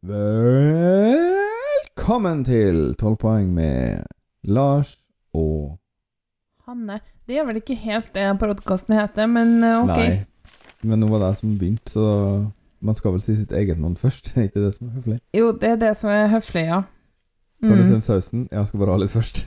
Velkommen til 12 poeng med Lars og Hanne. Det er vel ikke helt det podcasten heter, men ok. Nei, men nå var det som begynte, så man skal vel si sitt eget navn først. Er ikke det som er høflig? Jo, det er det som er høflig, ja. Kan du sende sausen? Jeg skal bare ha litt først.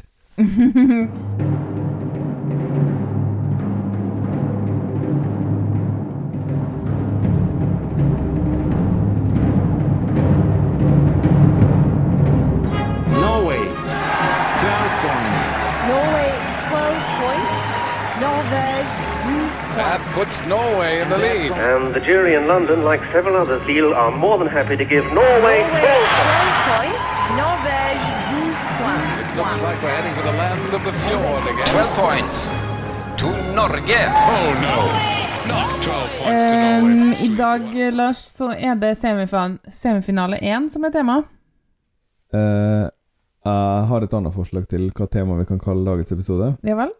Norway, 12 points. Norway, 12 points. Norvège, 12 That points. puts Norway in the lead. And the jury in London, like several others, Lille, are more than happy to give Norway 12 Norway, points. 12 points. Norvège, 12 points. It looks like we're heading for the land of the fjord again. 12 points to Norge. Oh no, not 12 points to Norway. I dag, Lars, så er det semifinale 1 som er tema. Jeg har et annet forslag til hva tema vi kan kalle dagens episode. Ja vel?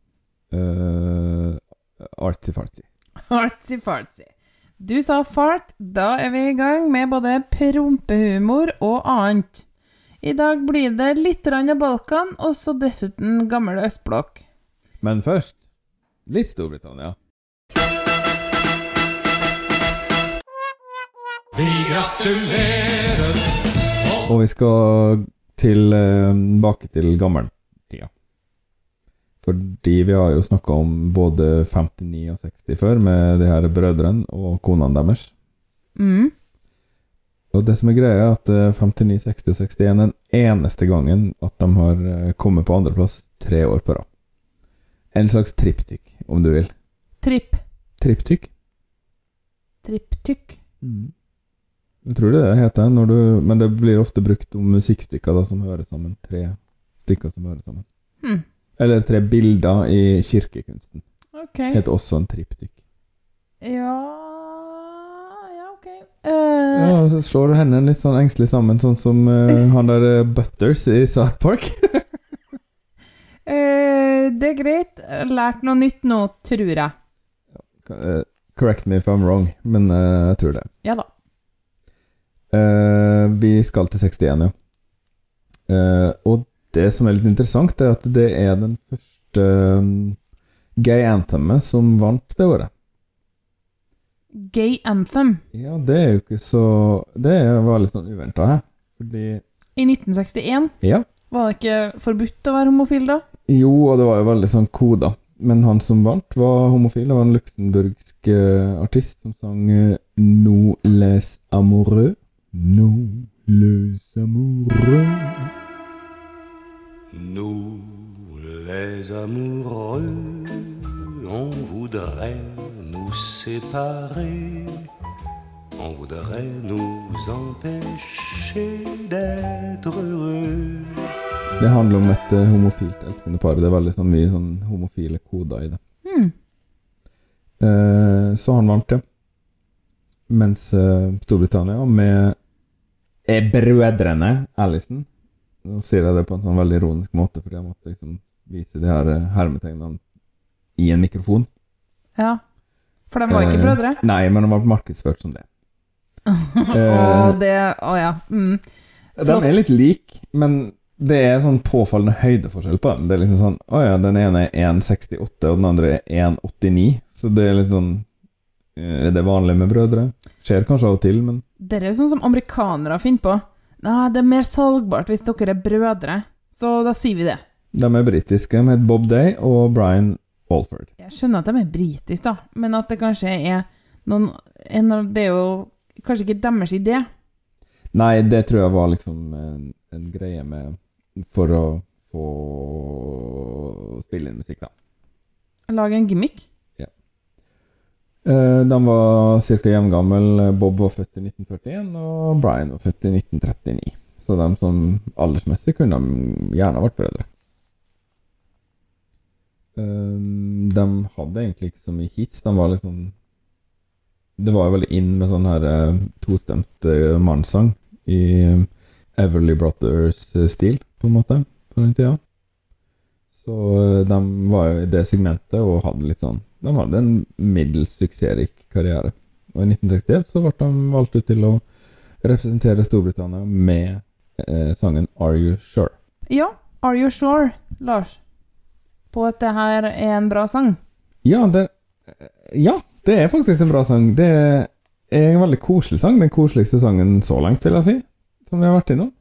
Artsy-fartsy. Artsy-fartsy. Du sa fart, da er vi i gang med både prompehumor og annet. I dag blir det litt rann av Balkan, og så dessuten gammel østblokk. Men først, litt Storbritannia. Og vi skal tilbake til gammeltida. Fordi vi har jo snakket om både 59 og 60 før, med de her brødrene og konene deres. Og det som er greia er at 59, 60 og 61 er den eneste gangen at de har kommet på andreplass 3 år på rad. En slags triptykk, om du vil. Triptykk? Triptykk. Jeg tror det heter når du, men det blir ofte brukt om musikkstykker da, som hører sammen. 3 stykker som hører sammen. Eller 3 bilder i kirkekunsten. Ok. Heter også en triptykk. Ja, ok. Ja, så slår hendene litt sånn engstelig sammen, sånn som han der Butters i South Park. Det er greit. Jeg har lært noe nytt nå, tror jeg. Correct me if I'm wrong, men jeg tror det. Ja da. Vi skal til 61, ja. Og det som er litt interessant er at det er den første gay anthemet som vant det året. Gay anthem. Ja, det er jo ikke så... Det var litt sånn uventet her. Fordi... I 1961 Ja. var det ikke forbudt å være homofil da? Jo, og det var jo veldig sånn koda. Men han som vant var homofil. Det var en luxemburgsk artist som sang «No les amoureux». «No les amoureux». Nous, les amoureux, on voudrait nous séparer. On voudrait nous empêcher d'être heureux. Det handler om et homofilt elskende par. Det er veldig sånn mye sånn homofile koder i det. Så han vant det. Mens Storbritannia med brødrene Allison, nå sier jeg det på en sånn veldig ironisk måte, fordi jeg måtte liksom vise de her hermetegnene i en mikrofon. Ja. For de var ikke brødre? Nei, men de var markedsført som det. Ja. De er litt lik, men det er sånn påfallende høydeforskjell på dem. Det er liksom sånn, den ene er 1,68 og den andre er 1,89. Så det er litt sånn, er det vanlig med brødre? Skjer kanskje av og til, men... Det er sånn som amerikanere finner på. Nei, det er mer salgbart hvis dere er brødre. Så da sier vi det. De er britiske, de heter Bob Day og Brian Walford. Jeg skjønner at de er britiske da, men at det kanskje er noen... Det er jo kanskje ikke deres idé. Nei, det tror jeg var liksom en greie med... For å få spille inn musikk da. Lage en gimmick? De var cirka jevngammel. Bob var født i 1941, og Brian var født i 1939. Så de som aldersmessig kunne gjerne vært brødre. De hadde egentlig ikke så mye hits. De var liksom... Det var jo veldig inn med sånn her tostemt mannsang i Everly Brothers-stil, på en måte, på den tida. Så de var jo i det segmentet og hadde litt sånn... De hadde en middels suksessrik karriere. Og i 1961 så ble de valgt ut til å representerer Storbritannia med sangen Are You Sure? Ja, Are You Sure, Lars? På at det her er en bra sang? Ja, det er faktisk en bra sang. Det er en veldig koselig sang. Den koseligste sangen så langt, vil jeg si, som vi har vært innom.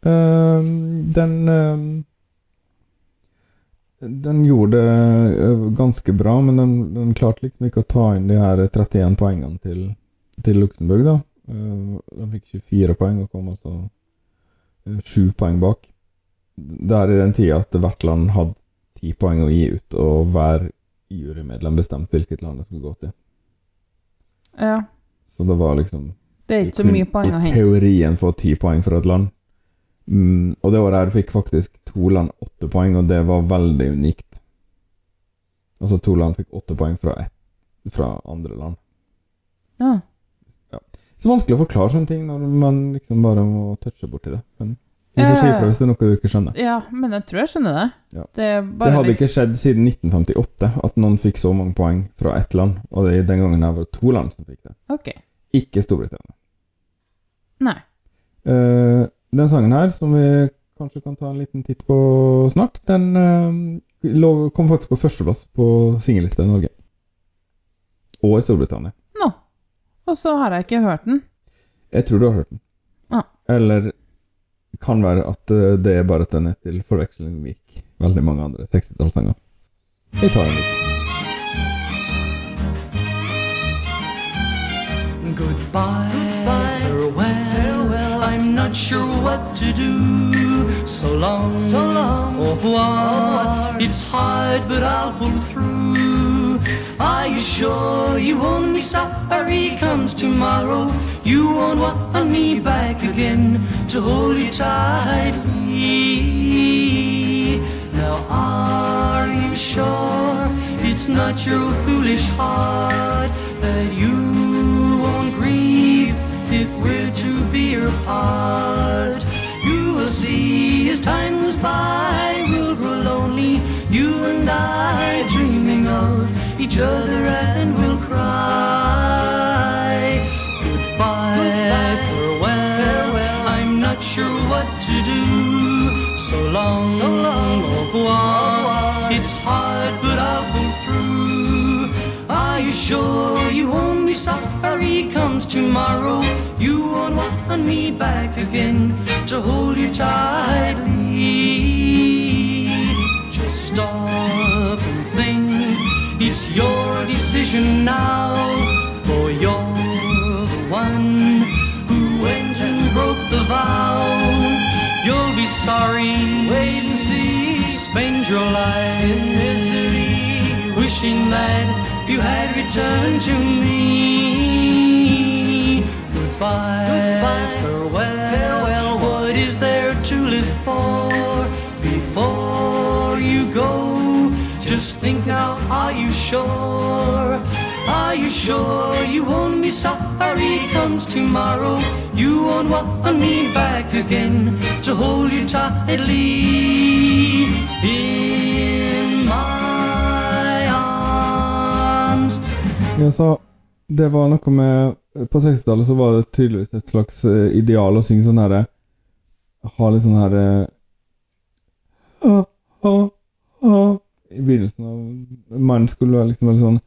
Den gjorde det ganske bra, men den klarte liksom ikke å ta inn de her 31 poengene til Luxemburg da. De fikk 24 poeng og kom altså 7 poeng bak. Det er i den tiden at hvert land hadde 10 poeng å gi ut, og hver jurymedlem bestemte hvilket land det skulle gå til. Ja. Så det var liksom... Det er ikke så mye poeng å hente. I teorien få 10 poeng for et land. Og det året her fikk faktisk 2 land 8 poeng, og det var veldig unikt. Altså 2 land fikk 8 poeng fra andre land. Ja. Så vanskelig å forklare sånne ting når man liksom bare må touche bort til det. Men vi får si fra hvis det er noe du ikke skjønner. Ja, men jeg tror jeg skjønner det. Ja. Det hadde ikke skjedd siden 1958 at noen fikk så mange poeng fra ett land, og det den gangen her var det 2 land som fikk det. Ok. Ikke Storbritannia. Nei. Den sangen her, som vi kanskje kan ta en liten titt på snart, den kom faktisk på førsteplass på singelliste i Norge. Og i Storbritannia. Nå. Og så har jeg ikke hørt den. Jeg tror du har hørt den. Ja. Eller kan være at det er bare at den er til forveksling lik veldig mange andre 60-tallssanger. Vi tar en litt. Goodbye, farewell, I'm not sure what to do. So long, au revoir, it's hard but I'll pull through. Are you sure you won't be sorry comes tomorrow? You won't want me back again to hold you tightly. Now are you sure it's not your foolish heart that you won't grieve if we're to be apart? You will see as time goes by, we'll grow lonely, you and I, dreaming of each other, and we'll cry. Goodbye, farewell, I'm not sure what to do. So long, au revoir, it's hard but I'll pull through. Are you sure you won't be sorry comes tomorrow? You won't want me back again to hold you tightly. Just stop and think, it's your decision now, for you're the one who went and broke the vow. You'll be sorry, wait and see, spend your life in misery, wishing that you had returned to me. Goodbye, farewell, what is there to live for before you go? Just think now, are you sure? Are you sure you won't be sorry comes tomorrow? You won't want me back again to hold you tightly in my arms. Jeg sa, det var noe med, på 60-tallet så var det tydeligvis et slags ideal å synge sånn her, ha litt sånn her i begynnelsen av mannen skulle være liksom veldig sånn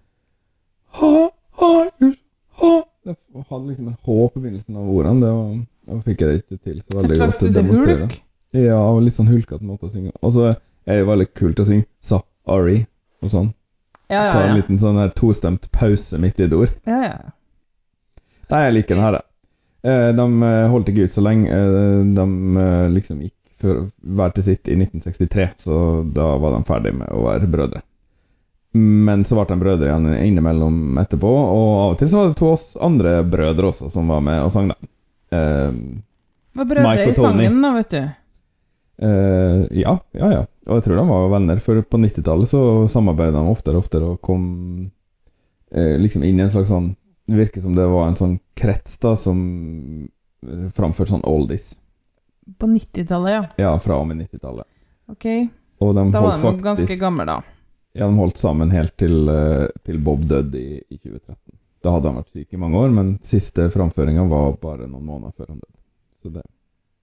det hadde liksom en H på begynnelsen av ordene, da fikk jeg det ikke til så veldig godt å demonstrere. Ja, litt sånn hulket måte å synge. Og så er det veldig kult å synge sorry og sånn. Ta en liten sånn her tostemt pause midt i et ord. Ja. Det jeg liker den her. De holdt ikke ut så lenge. De liksom gikk for hver til sitt i 1963, så da var de ferdig med å være brødre. Men så ble de brødre igjen innimellom etterpå, og av og til så var det 2 oss andre brødre også som var med og sang da. Var brødre i sangen da, vet du? Ja. Og jeg tror de var venner, for på 90-tallet så samarbeidet de oftere og kom liksom inn i en slags sånn, det virker som det var en sånn krets da, som framførte sånn oldies. På 90-tallet, ja. Ja, fra og med 90-tallet. Ok, og de da var de faktisk ganske gamle da. Ja, de holdt sammen helt til Bob døde i 2013. Da hadde han vært syk i mange år, men siste framføringen var bare noen måneder før han døde. Så det...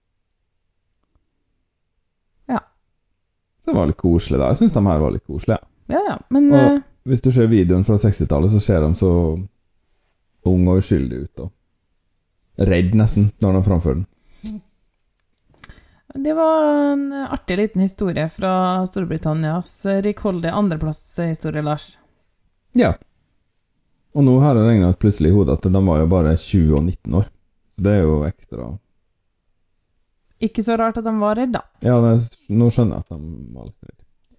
Ja. Så det var litt koselig da. Jeg synes de her var litt koselige. Ja, men... Og hvis du ser videoen fra 60-tallet, så ser de så ung og uskyldig ut, og redd nesten når de framfører den. Det var en artig liten historie fra Storbritannias rikholdige andreplass-historie, Lars. Ja. Og nå har jeg regnet ut plutselig i hodet at de var jo bare 20 og 19 år. Så det er jo ekstra... Ikke så rart at de var redda. Ja, nå skjønner jeg at de var litt redde.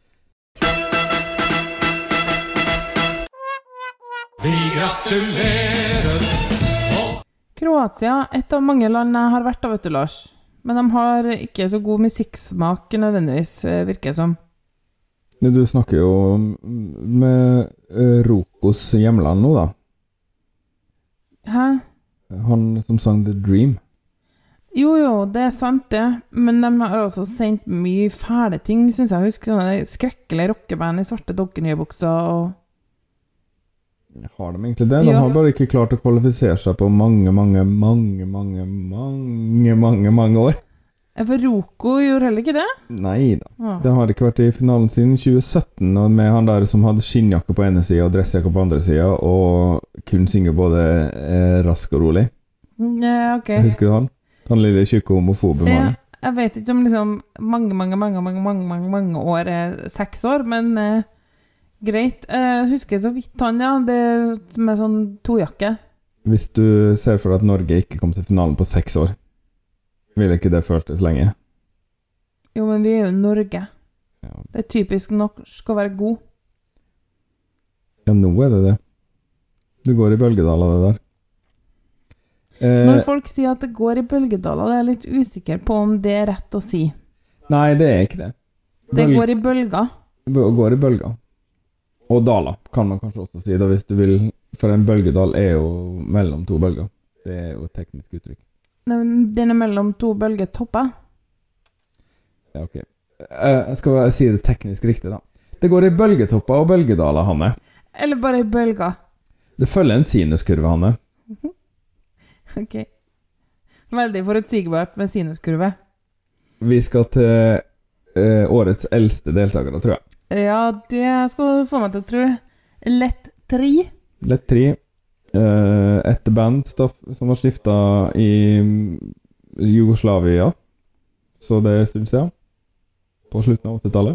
Vi gratulerer. Kroatia, et av mange land jeg har vært av, vet du, Lars. Men de har ikke så god musikksmak nødvendigvis, virker som. Du snakker jo med Rokos hjemland nå, da. Hæ? Han som sang The Dream. Jo, det er sant det. Men de har også sendt mye fæle ting, synes jeg. Husker sånne skrekkelige rockeband i svarte dokkenøybukser og... Har de egentlig det? De har bare ikke klart å kvalifisere seg på mange år. For Roko gjorde heller ikke det? Nei da. Det har ikke vært i finalen siden 2017, og med han der som hadde skinnjakke på ene siden og dressjakke på andre siden, og kunne synge både rask og rolig. Ja, ok. Husker du han? Han lille tjukke homofobe mannen. Jeg vet ikke om liksom mange år 6 år, men greit. Husker så vidt han, ja. Det med sånn tojakke. Hvis du ser for deg at Norge ikke kom til finalen på 6 år, vil ikke det føltes lenge? Jo, men vi er jo Norge. Ja. Det er typisk norsk å være god. Ja, nå er det det. Det går i bølgedaler, det der. Når folk sier at det går i bølgedaler, det er jeg litt usikker på om det er rett å si. Nei, det er ikke det. Det går i bølger. Går i bølger. Og daler, kan man kanskje også si, da, hvis du vil. For en bølgedal er jo mellom 2 bølger. Det er jo et teknisk uttrykk. Den er mellom 2 bølgetopper. Ja, ok. Jeg skal si det teknisk riktig, da. Det går i bølgetopper og bølgedaler, Hanne. Eller bare i bølger. Det følger en sinuskurve, Hanne. Ok. Veldig forutsigbart med sinuskurve. Vi skal til årets eldste deltakere, tror jeg. Ja, det skal du få meg til å tro. Lett 3. Lett 3. Et band som var stiftet i Jugoslavia. Så det er en stund siden. På slutten av 80-tallet.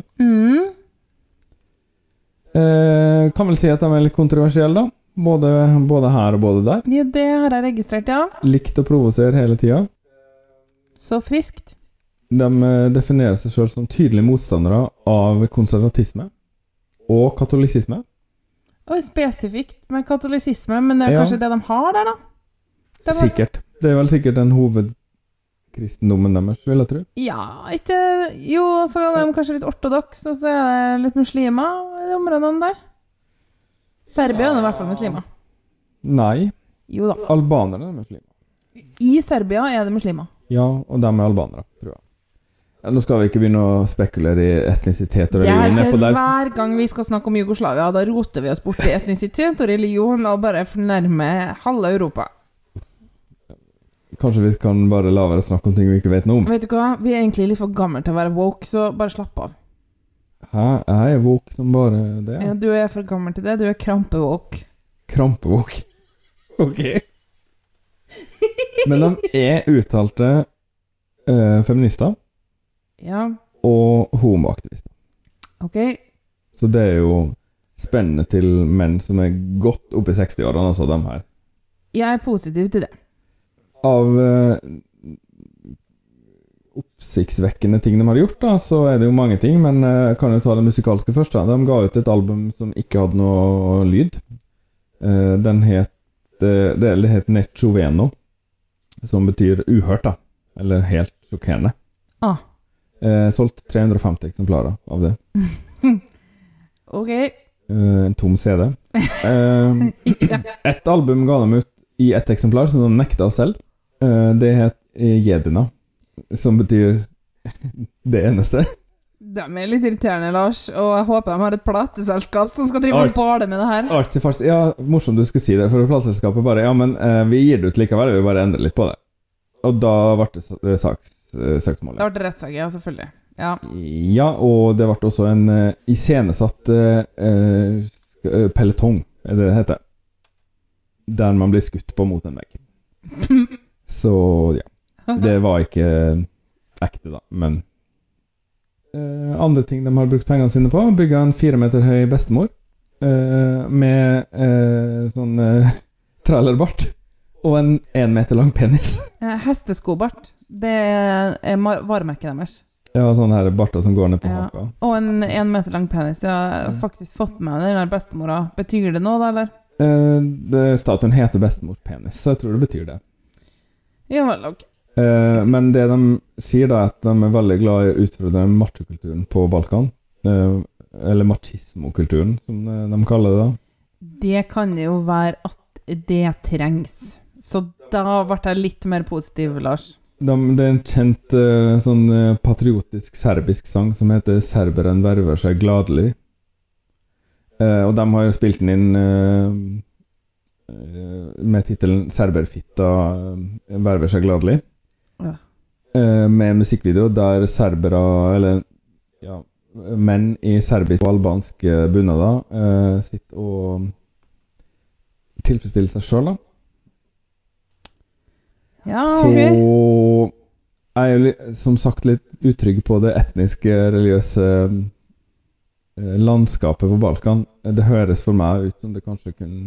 Kan vel si at de er litt kontroversielle, da. Både her og både der. Ja, det har jeg registrert, ja. Likt å provosere hele tiden. Så friskt. De definerer seg selv som tydelige motstandere av konservatisme og katolisisme. Og spesifikt med katolisisme, men det er kanskje det de har der, da? Sikkert. Det er vel sikkert den hovedkristendommen deres, vil jeg tro. Ja, ikke... Jo, så er de kanskje litt ortodoks, og så er det litt muslimer i de områdene der. Serbia er i hvert fall muslimer. Nei. Jo da. Albanere er muslimer. I Serbia er det muslimer. Ja, og de er albanere, tror jeg. Ja, nå skal vi ikke begynne å spekulere i etnisitet og religion. Det skjer hver gang vi skal snakke om Jugoslavia, da roter vi oss bort i etnisitet og religion og bare fornærmer halve Europa. Kanskje vi kan bare la være å snakke om ting vi ikke vet noe om. Vet du hva? Vi er egentlig litt for gamle til å være woke, så bare slapp av. Hæ? Jeg er woke som bare det? Ja, du er for gammel til det. Du er krampewoke. Krampewoke? Ok. Men de er uttalte feminister. Ja. Og homoaktivister. Ok. Så det er jo spennende til menn som er godt oppe i 60-årene, altså de her. Jeg er positiv til det. Av oppsiktsvekkende ting de har gjort, da, så er det jo mange ting, men jeg kan jo ta det musikalske først. Da. De ga ut et album som ikke hadde noe lyd. Det het Nechoveno, som betyr uhørt, da. Eller helt sjokkerende. Solgt 350 eksemplarer av det. Ok. En tom CD. Et album ga de ut i et eksemplar som de nekta å selge. Det het Jedina, som betyr det eneste. De litt irriterende, Lars, og jeg håper de har et plateselskap som skal drive og bale med det her. Artsy Fartsy, ja, morsomt du skulle si det, for plateselskapet bare, ja, men vi gir det ut likevel, vi bare endrer litt på det. Og da ble det søksmål. Det ble rettssak, ja, selvfølgelig. Ja. Ja, og det ble også en iscenesatt peletong, er det heter. Der man blir skutt på mot en vegg. Så, ja. Det var ikke ekte da, men andre ting de har brukt pengene sine på, bygget en 4 meter høy bestemor med sånn trailerbart og en 1 meter lang penis. Hesteskobart, det er varemerket deres. Ja, sånn her barta som går ned på haka. Og en 1 meter lang penis. Jeg har faktisk fått med den der bestemora. Betyr det noe da, eller? Statuen heter bestemors penis, så jeg tror det betyr det. Ja, vel, ok. Men det de sier da, er at de er veldig glad i å utfordre machokulturen på Balkan. Eller machismo-kulturen, som de kaller det da. Det kan jo være at det trengs. Så da ble jeg litt mer positiv, Lars. Det er en kjent sånn patriotisk serbisk sang som heter «Serberen verver seg gladelig». Og de har spilt den inn med titelen «Serberfitta verver seg gladelig». Ja. Med musikkvideo der serbere, eller ja, menn i serbisk og albansk bunader sitter og tilfredsstiller seg selv da. Ja, så okay. Jeg jo som sagt litt utrygg på det etniske, religiøse landskapet på Balkan. Det høres for meg ut som det kanskje kunne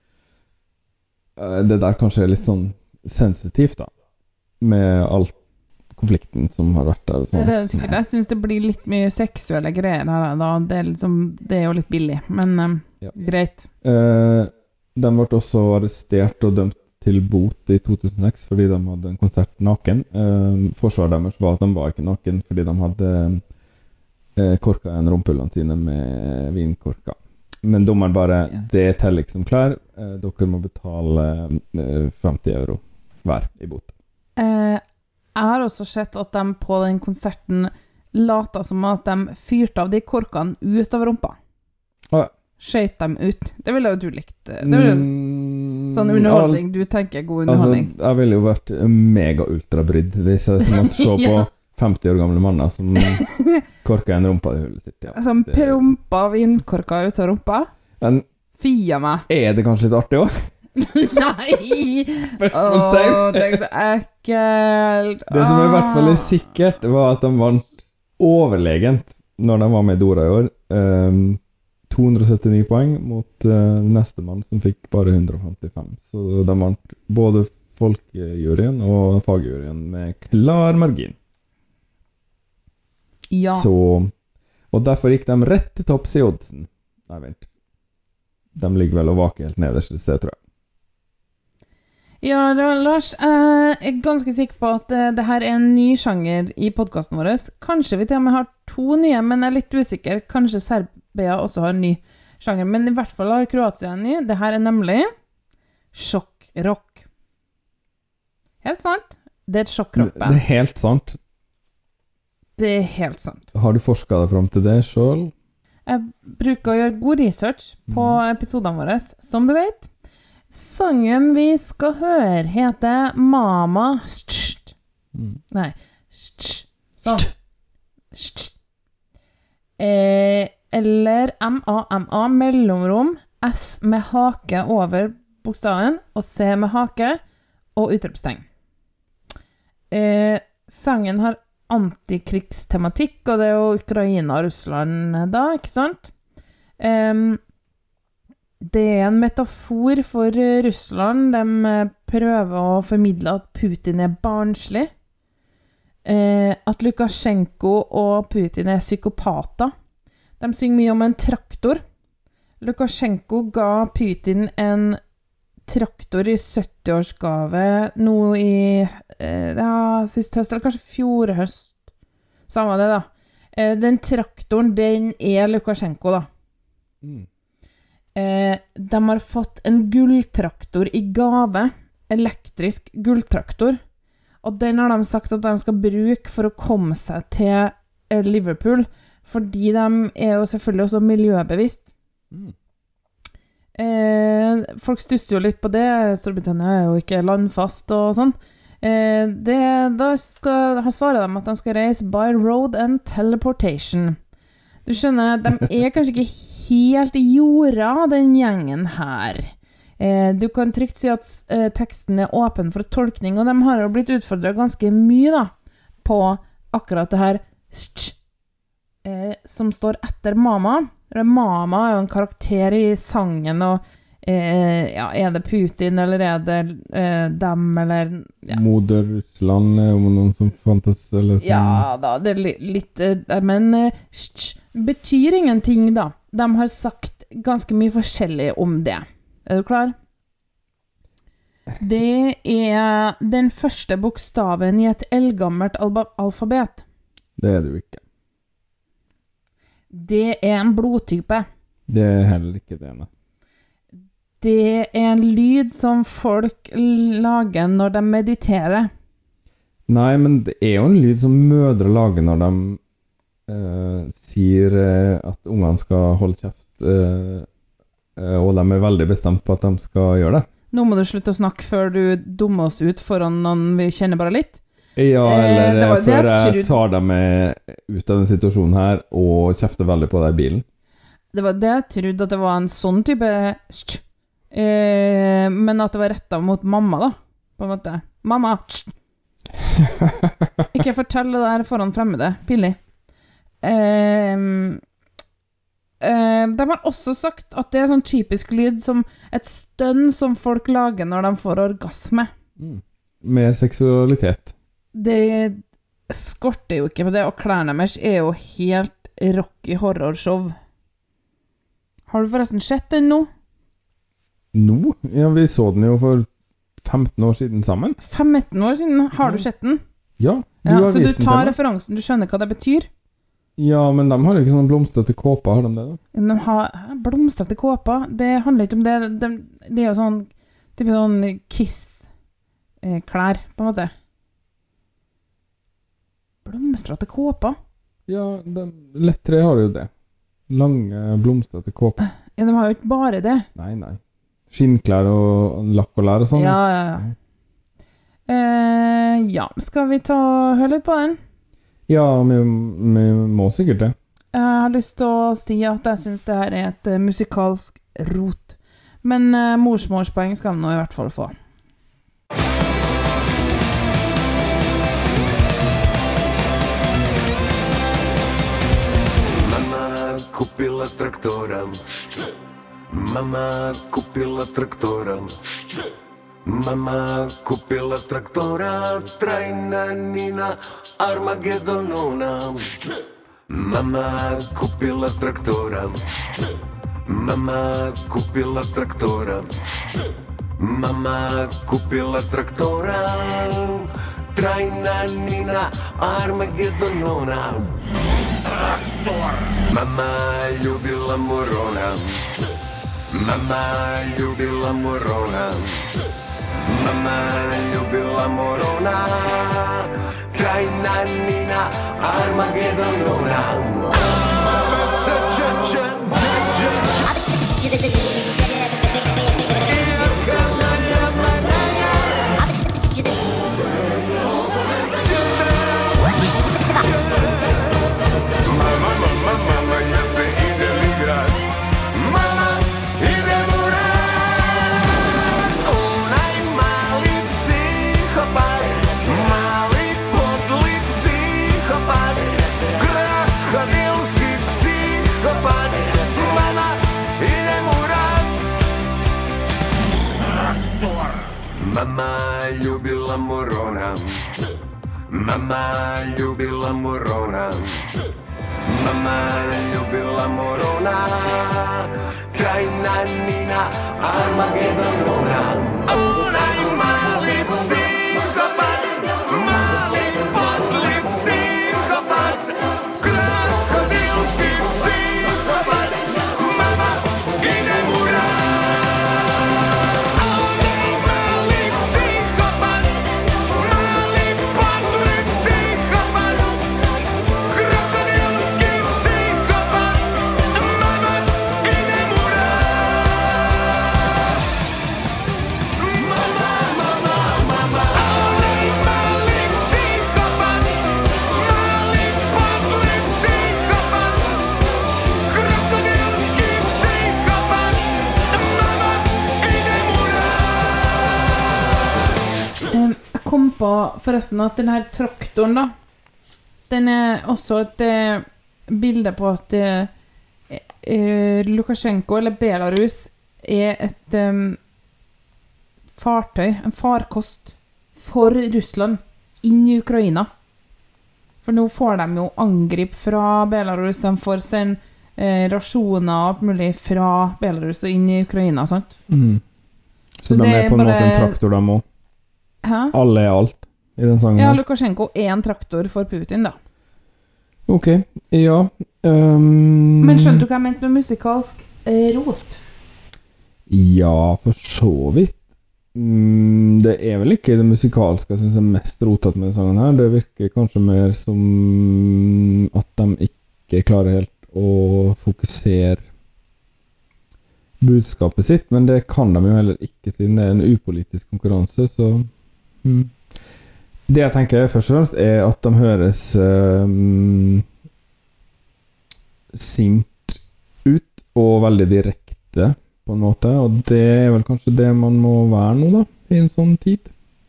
det der kanskje er litt sånn sensitivt da, med alt konflikten som har vært der og sånt. Det er sikkert, jeg synes det blir litt mye seksuelle greier her da. Det er jo litt billig, men greit. De ble også arrestert og dømt til bot i 2006 fordi de hadde en konsert naken. Forsvaret deres var at de var ikke naken fordi de hadde korka igjen rumpullene sine med vinkorka. Men dommeren bare, det teller ikke som klær. Dere må betale 50 euro hver i bot. Jeg har også sett at de på den konserten lata som at de fyrte av de korkene ut av rumpa. Skjøt dem ut. Det ville jo du likt. Det ville sånn underholdning du tenker god underholdning. Altså, jeg ville jo vært mega ultrabrydd hvis jeg måtte se på 50 år gamle manner som korka en rumpa i hullet sitt. Ja. Som prompa vinkorka ut av rumpa? Men fia meg. Er det kanskje litt artig også? Nei! Spørsmålstegn. Det er ekkelt. Det som i hvert fall er sikkert var at de vant overlegent når de var med i Dora i år. 279 poeng mot neste mann som fikk bare 155. Så de vant både folkejuryen og fagjuryen med klar margin. Ja. Så, og derfor gikk de rett til topps i oddsen. Nei, vent. De ligger vel og vaker helt nederst i sted, tror jeg. Ja, Lars, jeg er ganske sikker på at det her er en ny sjanger i podcasten vår. Kanskje vi til og med har 2 nye, men jeg er litt usikker. Kanskje Serbia også har en ny sjanger, men i hvert fall har Kroatia en ny. Det her er nemlig sjokkrock. Helt sant? Det er et sjokkrockband. Det er helt sant. Det er helt sant. Har du forsket deg frem til det selv? Jeg bruker å gjøre god research på episodene våre, som du vet. Sangen vi skal høre heter Mama Nei Sånn eller M-A-M-A mellomrom S med hake over bokstaven og C med hake og utropstegn. Sangen har antikrigstematikk, og det er jo Ukraina og Russland da, ikke sant? Det er en metafor for Russland. De prøver å formidle at Putin er barnslig. At Lukasjenko og Putin er psykopater. De synger mye om en traktor. Lukasjenko ga Putin en traktor i 70-årsgave nå i sist høst, eller kanskje fjor høst. Samme det da. Den traktoren, den er Lukasjenko da. De har fått en gulltraktor i gave, elektrisk gulltraktor, og den har de sagt at de skal bruke for å komme seg til Liverpool, fordi de jo selvfølgelig også miljøbevisst. Folk stusser jo litt på det. Storbritannia jo ikke landfast og sånn. Da svarer de at de skal reise by road and teleportation. Du skjønner, de kanskje ikke helt i jorda, den gjengen her. Du kan trygt si at teksten åpen for tolkning, og de har jo blitt utfordret ganske mye da, på akkurat det her som står etter mamma. Mamma jo en karakter i sangen, og det Putin, eller det dem, eller Moder Russland, om noen som fantes eller sånn. Ja da, det litt men betyr ingenting da. De har sagt ganske mye forskjellig om det. Du klar? Det den første bokstaven i et eldgammelt alfabet. Det det jo ikke. Det en blodtype. Det heller ikke det, nei. Det en lyd som folk lager når de mediterer. Nei, men det jo en lyd som mødre lager når de sier at ungene skal holde kjeft, og de veldig bestemt på at de skal gjøre det. Nå må du slutte å snakke før du dummer oss ut foran noen vi kjenner bare litt. Ja, eller før jeg tar dem ut av den situasjonen her og kjefter veldig på deg i bilen. Det var det jeg trodde at det var en sånn type men at det var rettet mot mamma da, på en måte. Mamma! Ikke fortell det der foran fremmede, pillig. De har også sagt at det sånn typisk lyd som et stønn som folk lager når de får orgasme. Mer seksualitet. Det skorter jo ikke på det, og klærne deres jo helt rocky horrorshow. Har du forresten sett den nå? Nå? Ja, vi så den jo for 15 år siden sammen. 15 år siden? Har du sett den? Ja, så du tar referansen, du skjønner hva det betyr? Ja, men de har jo ikke sånn blomstrete kåper, har de det da? De har blomstrete kåper, det handler ikke om det. Det jo sånn, typ sånn kiss-klær, på en måte. Blomstrete kåper? Ja, lettre har jo det. Lange blomstrete kåper. Ja, de har jo ikke bare det. Nei. Skinnklær og lakk og lær og sånn. Ja. Ja, skal vi høre litt på den? Ja, vi må sikkert det. Jeg har lyst til å si at jeg synes det her et musikalsk rot. Men morsmålspoeng skal den nå i hvert fall få. Купила трактора. Мама купила трактора. Мама купила трактора. Трайна Нина Армагеддонона. Мама купила трактора. Мама купила трактора. Мама купила трактора. Трайна Нина Армагеддонона. Mama ljubila morona. Mama ljubila morona. Mama ljubila morona. Krajna Nina Armagedonona. Mama ljubila morona. Mama ljubila morona. Mama ljubila morona. Krajna Nina Armagedonona. Onaj mali psihopat, mali podli psihopat, krokodilski psihopat. Mama idem u rad. Krokodilski psihopat. på forresten at den her traktoren da, den også et bilde på at Lukasjenko eller Belarus et fartøy, en farkost for Russland inn i Ukraina. For nå får de jo angrip fra Belarus, de får sende rasjoner og alt mulig fra Belarus og inn i Ukraina, sant? Så de på en måte en traktor de må. Hæ? Alle alt i den sangen. Ja, Lukasjenko en traktor for Putin da. Ok, ja. Men skjønte du hva jeg mente med musikalsk rot? Ja, for så vidt. Det vel ikke det musikalske jeg synes mest rotet med sangen her. Det virker kanskje mer som at de ikke klarer helt å fokusere budskapet sitt, men det kan de jo heller ikke siden det en upolitisk konkurranse, så det jeg tenker først og fremst at de høres sint ut og veldig direkte på en måte, og det vel kanskje det man må være nå da, i en sånn tid.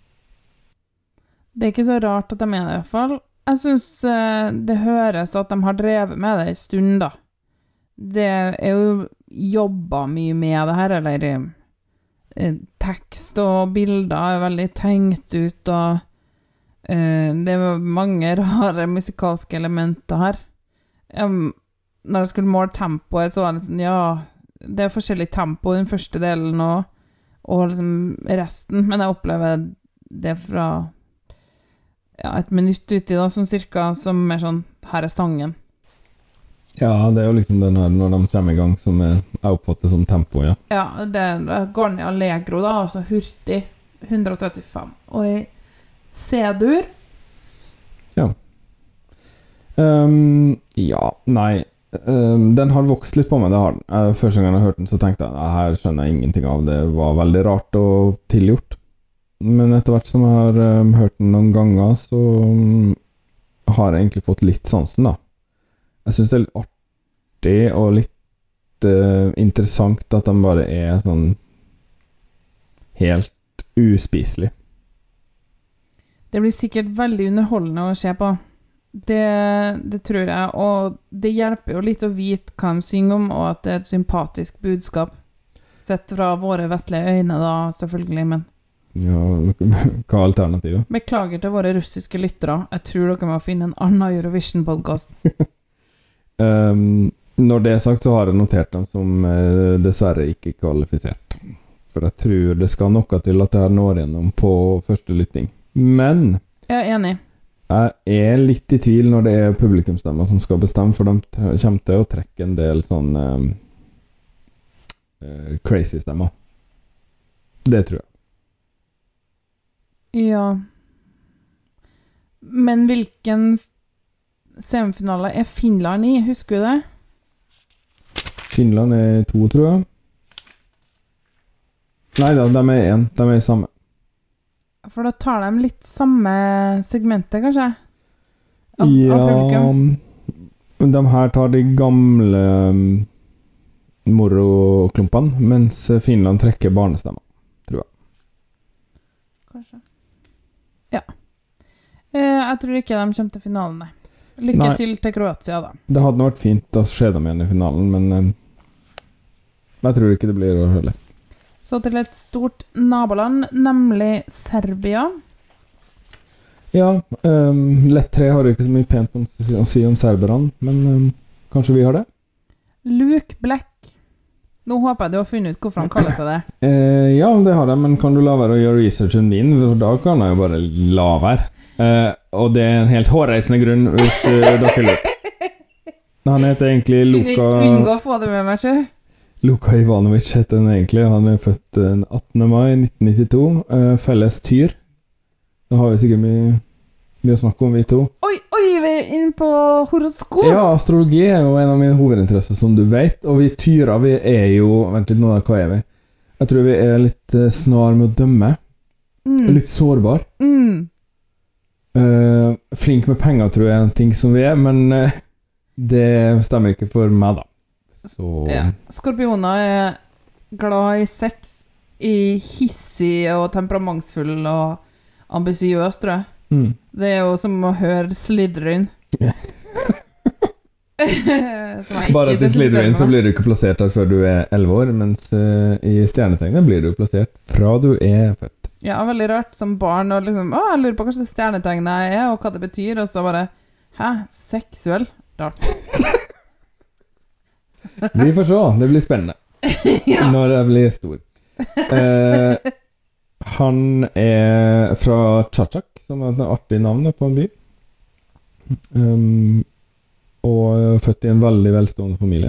Det ikke så rart at de det i hvert fall. Jeg synes det høres at de har drevet med det en stund da. Det jo jobbet mye med det her, eller tekst og bilder veldig tenkt ut, og det mange rare musikalske elementer her. Når jeg skulle måle tempoet, så var det sånn, ja, det forskjellig tempo i den første delen og liksom resten, men jeg opplever det fra et minutt uti da, sånn cirka, som mer sånn, her sangen. Ja, det jo liksom den her når de kommer i gang som jeg oppfatter som tempo, ja. Ja, det går ned allegro da, altså hurtig, 135, og i C-dur. Ja. Ja, nei, den har vokst litt på meg, det har den. Første gang jeg hørte den så tenkte jeg, her skjønner jeg ingenting av, det var veldig rart og tilgjort. Men etter hvert som jeg har hørt den noen ganger, så har jeg egentlig fått litt sansen da. Jeg synes det litt artig og litt interessant at de bare sånn helt uspiselig. Det blir sikkert veldig underholdende å se på. Det tror jeg, og det hjelper jo litt å vite hva de synger om, og at det et sympatisk budskap. Sett fra våre vestlige øyne da, selvfølgelig, men... Ja, hva alternativet? Beklager til våre russiske lyttere. Jeg tror dere må finne en annen Eurovision-podcast. Når det sagt så har jeg notert dem som dessverre ikke kvalifisert. For jeg tror det skal noe til at jeg når gjennom på første lytting. Men jeg enig. Jeg litt i tvil når det publikumstemmer som skal bestemme, for de kommer til å trekke en del sånn crazy stemmer. Det tror jeg. Ja. Men hvilken semifinale Finland i? Husker du det? Finland 2, tror jeg. Nei da, de 1. De i samme. For da tar de litt samme segmentet, kanskje? Av publikum? De her tar de gamle moroklumpene, mens Finland trekker barnestemmer, tror jeg. Kanskje. Ja. Jeg tror ikke de kommer til finalen, nei. Lykke til Kroatia, da. Det hadde vært fint å se dem igjen i finalen, men jeg tror ikke det blir å høre. Så til et stort naboland, nemlig Serbia. Ja, lett 3 har jo ikke så mye pent å si om serberne, men kanskje vi har det? Luke Black. Nå håper jeg du har funnet ut hvorfor han kaller seg det. Ja, det har jeg, men kan du la være å gjøre researchen din? For da kan jeg jo bare la være. Og det en helt hårreisende grunn hvis dere lurer. Han heter egentlig Luka... Kunne ikke unngå å få det med meg selv. Luka Ivanovic heter han egentlig. Han født 18. mai 1992. Felles tyr. Da har vi sikkert mye å snakke om, vi to. Oi, vi inne på horoskop. Ja, astrologi jo en av mine hovedinteresser, som du vet. Og vi tyrer, vi jo... Vent litt, nå hva vi? Jeg tror vi litt snar med å dømme. Litt sårbar. Flink med penger, tror jeg, en ting som vi men det stemmer ikke for meg, da. Så... Ja. Skorpioner glad i sex, i hissig og temperamentsfull, og ambisiøst, tror jeg. Det er jo som å høre Slytherin. Bare at i Slytherin så blir du ikke plassert der før du er 11 år, mens i Stjernetegnet blir du plassert fra du er født. Ja, veldig rart som barn, og liksom, jeg lurer på hva slags stjernetegnet jeg er, og hva det betyr, og så bare, seksuell? Rart. Vi får se, det blir spennende. Ja. Når jeg blir stor. Han er fra Chachak, som er et artig navn på en by. Og født i en veldig velstående familie.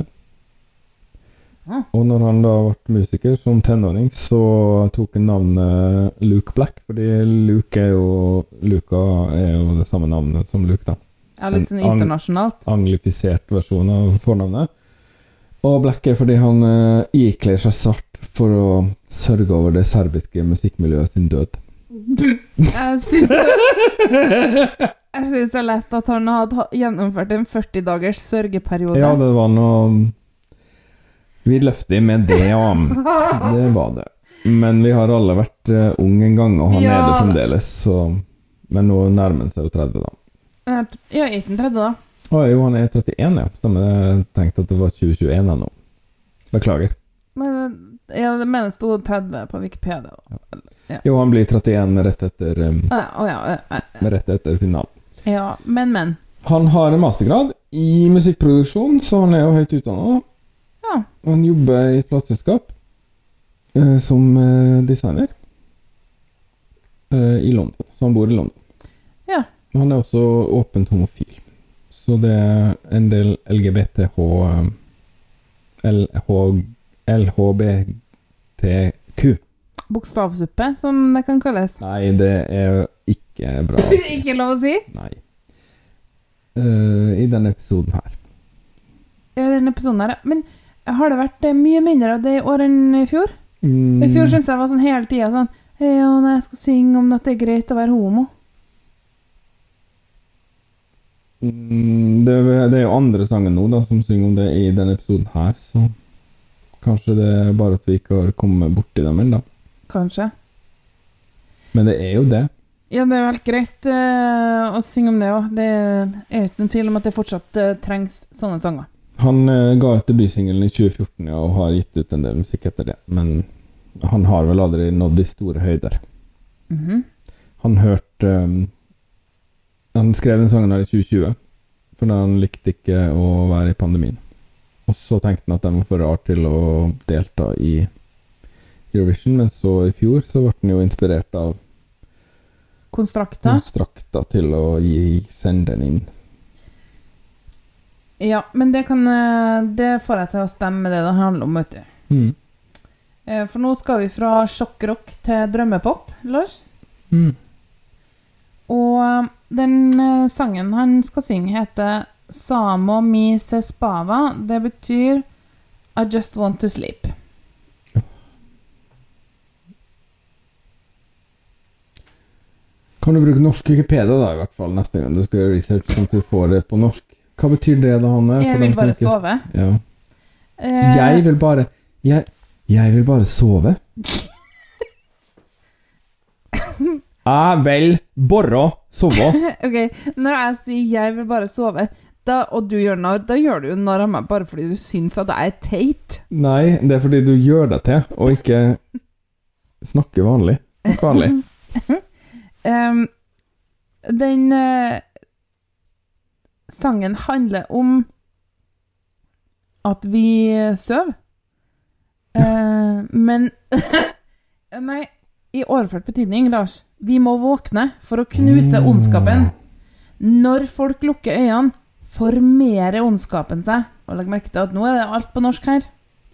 Og når han da ble musiker som tenåring, så tok han navnet Luke Black, fordi Luca er jo det samme navnet som Luke da. Ja, litt sånn internasjonalt. Anglifisert versjon av fornavnet. Og Black er fordi han ikler seg svart for å sørge over det serbiske musikkmiljøet sin død. Jeg synes jeg leste at han hadde gjennomført en 40 dagers sørgeperiode. Ja, det var noe vidløftig med det, ja. Det var det. Men vi har alle vært ung en gang, og han er det fremdeles, så... Men nå nærmer han seg jo 30 da. Ja, 1830 da. Jo, han er 31, ja. Stemmer, jeg tenkte at det var 2021 ennå. Beklager. Men jeg mener det stod 30 på Wikipedia da. Ja. Jo, han blir 31 rett etter rett etter finalen. Ja, men. Han har en mastergrad i musikkproduksjon, så han er jo høyt utdannet. Ja. Han jobber i et plateselskap som designer i London, så han bor i London. Ja. Han er også åpent homofil, så det er en del LHBTQ. Bokstavsuppe, som det kan kalles. Nei, det er ikke bra å si. Ikke lov å si? Nei. I denne episoden her. Ja, denne episoden her. Men har det vært mye mindre av det i år enn i fjor? I fjor synes jeg var sånn hele tiden sånn, ja, når jeg skal synge om at det er greit å være homo. Det er jo andre sanger nå da, som synger om det i denne episoden her, så kanskje det er bare at vi ikke har kommet bort i dem enda. Kanskje. Men det er jo det. Ja, det er jo helt greit å synge om det også. Det er jo ikke noen tvil om at det fortsatt trengs sånne sanger. Han ga ut debutsingelen i 2014, ja, og har gitt ut en del musikk etter det, men han har vel aldri nådd de store høyder. Han hørte han skrev den sangen her i 2020, for han likte ikke å være i pandemien. Og så tenkte han at den var for rar til å delta i Eurovision, men så i fjor så ble han jo inspirert av Konstrakta til å sende den inn. Ja, men det får jeg til å stemme det handler om, vet du. For nå skal vi fra sjokkrock til drømmepop, Lars. Og den sangen han skal synge heter Samo mi se spava. Det betyr I just want to sleep. Kan du bruke norsk Wikipedia da, i hvert fall, neste gang du skal gjøre research, sånn at du får det på norsk? Hva betyr det da, Hanne? Jeg vil bare sove. Ja. Jeg vil bare sove. Jeg vil bare sove. Ok, når jeg sier jeg vil bare sove, og du gjør narr, da gjør du jo narr av meg bare fordi du synes at det er teit. Nei, det er fordi du gjør det til, og ikke snakker vanlig. Snakk vanlig. Den sangen handler om at vi søv. Men nei, i overført betydning, Lars, vi må våkne for å knuse ondskapen. Når folk lukker øynene, formerer ondskapen seg. Og legg merke til at nå er det alt på norsk her.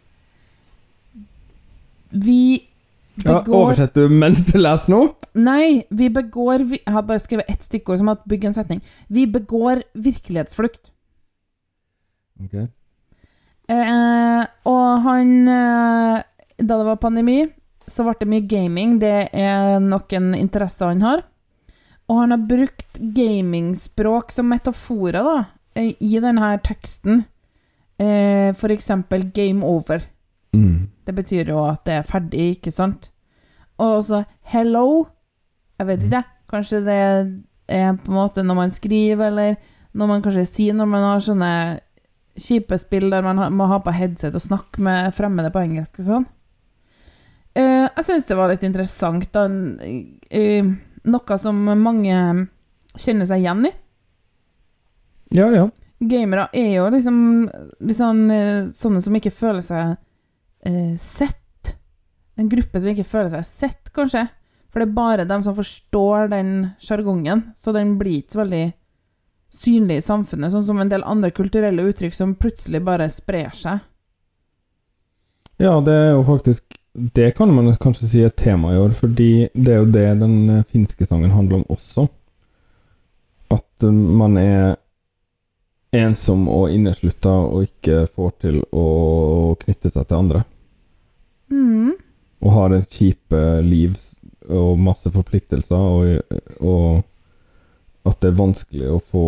Vi begår... Ja, oversetter du mens du leser nå? Nei, jeg har bare skrevet ett stikkord som at bygge en setning. Vi begår virkelighetsflukt. Ok. Og han, da det var pandemi, så ble det mye gaming. Det er nok en interesse han har. Og han har brukt gamingspråk som metaforer da, i denne teksten. For eksempel game over. Det betyr jo at det er ferdig, ikke sant? Og så hello, jeg vet ikke, Kanskje det er på en måte når man skriver, eller når man kanskje sier når man har sånne kjipe spill der man må ha på headset og snakke med fremmede på engelsk og sånn. Jeg synes det var litt interessant da, noe som mange kjenner seg igjen i. Ja, ja. Gamere er jo liksom sånne som ikke føler seg sett. En gruppe som ikke føler seg sett, kanskje. For det er bare dem som forstår den jargongen, så den blir ikke veldig synlig i samfunnet, sånn som en del andre kulturelle uttrykk som plutselig bare sprer seg. Ja, det er jo faktisk, det kan man kanskje si et tema i år, fordi det er jo det den finske sangen handler om også. At man er ensom og inneslutta og ikke får til å knytte seg til andre. Og har et kjipe liv og masse forpliktelser, og at det er vanskelig å få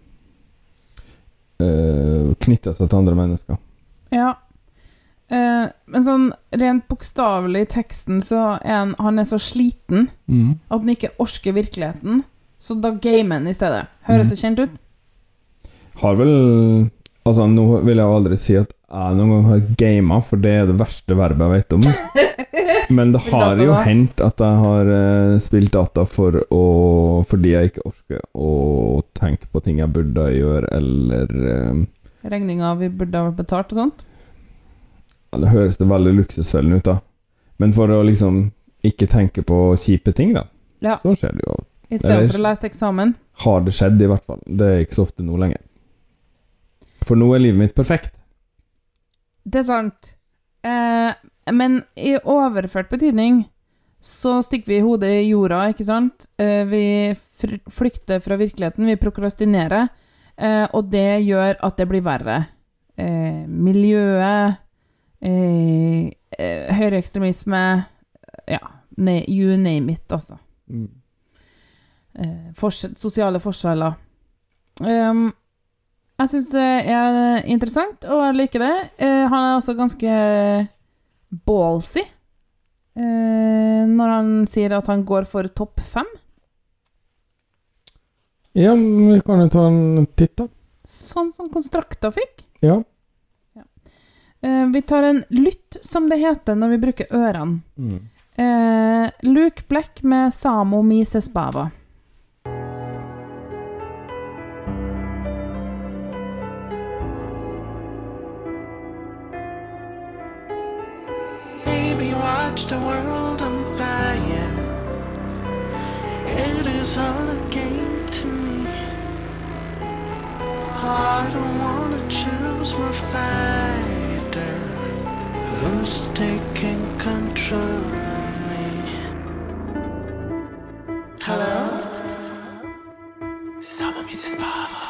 knytte seg til andre mennesker. Ja. Men sånn rent bokstavelig i teksten så er han er så sliten at han ikke orsker virkeligheten, så da gamer han i stedet. Høres det kjent ut? Har vel, altså nå vil jeg aldri si at jeg noen gang har gamet, for det er det verste verbet jeg vet om. Men det har jo hendt at jeg har spilt data fordi jeg ikke orker å tenke på ting jeg burde gjøre, eller regninger vi burde ha betalt og sånt. Ja, det høres det veldig luksusfellen ut da. Men for å liksom ikke tenke på kjipe ting da, så skjer det jo. I stedet for å lese eksamen. Har det skjedd i hvert fall. Det er ikke så ofte nå lenger. For nå er livet mitt perfekt. Det er sant. Men i overført betydning så stikker vi hodet i jorda, ikke sant? Vi flykter fra virkeligheten, vi prokrastinerer, og det gjør at det blir verre. Miljøet, høyreekstremisme, ja, you name it, altså. Sosiale forskjeller. Jeg synes det er interessant, og jeg liker det. Han er også ganske ballsy når han sier at han går for topp 5. Ja, vi kan jo ta en titt da. Sånn som Konstrakta fikk. Ja. Vi tar en lytt, som det heter når vi bruker ørene. Luke Black med Samo mi se spava. Watch the world on fire. It is all a game to me. I don't wanna choose my fighter. Who's taking control of me? Hello? Samo mi se spava.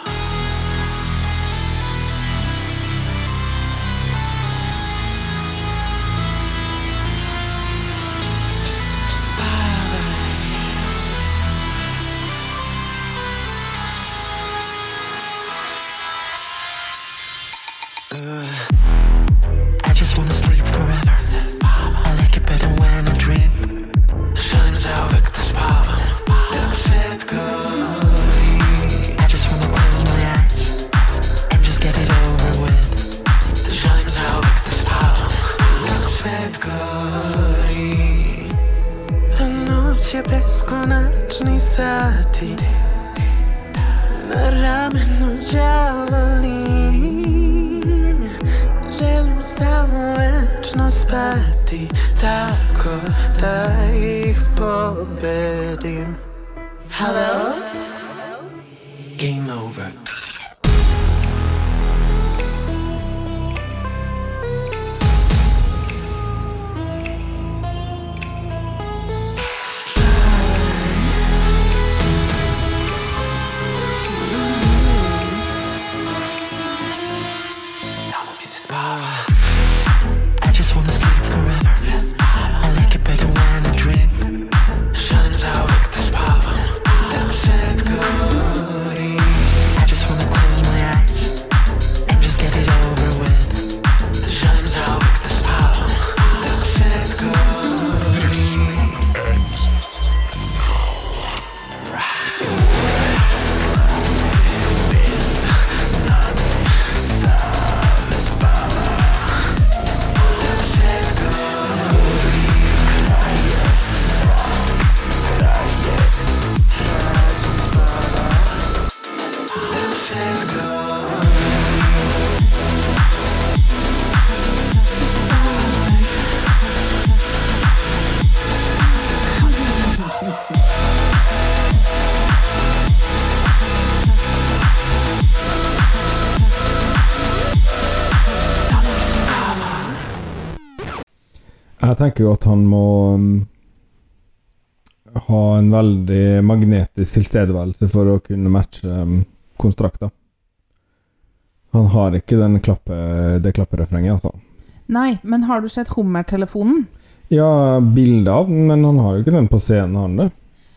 I just wanna sleep forever. I like it better when I dream. Želim zauvek da spavam, dok svet gori. I just wanna close my eyes and just get it over with. Želim zauvek da spavam, dok svet gori. Noć je beskonačni sati, na ramenu đavoli. Želim samo večno spati, tako da ih pobedim. Hello? Game over. I just wanna sleep forever. I like it better when I dream. Želim zauvek da spavam, dok svet gori. I just wanna Jeg tenker jo at han må ha en veldig magnetisk tilstedeværelse for å kunne matche konstrakter. Han har ikke det klapperefrenget, altså. Nei, men har du sett Hummer-telefonen? Ja, bildet av den, men han har jo ikke den på scenen, har han det?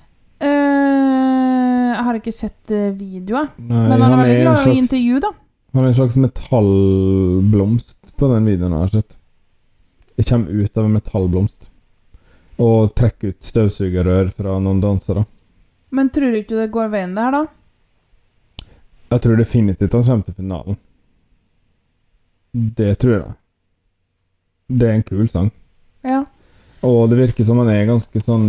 Jeg har ikke sett videoer. Nei, men han er veldig glad i intervju, da. Han er en slags metallblomst på den videoen jeg har sett. Det kommer ut av en metallblomst. Og trekker ut støvsugerrør fra noen dansere. Men tror du ikke det går veien der, da? Jeg tror definitivt han kommer til finalen. Det tror jeg. Det er en kul sang. Ja. Og det virker som han er ganske sånn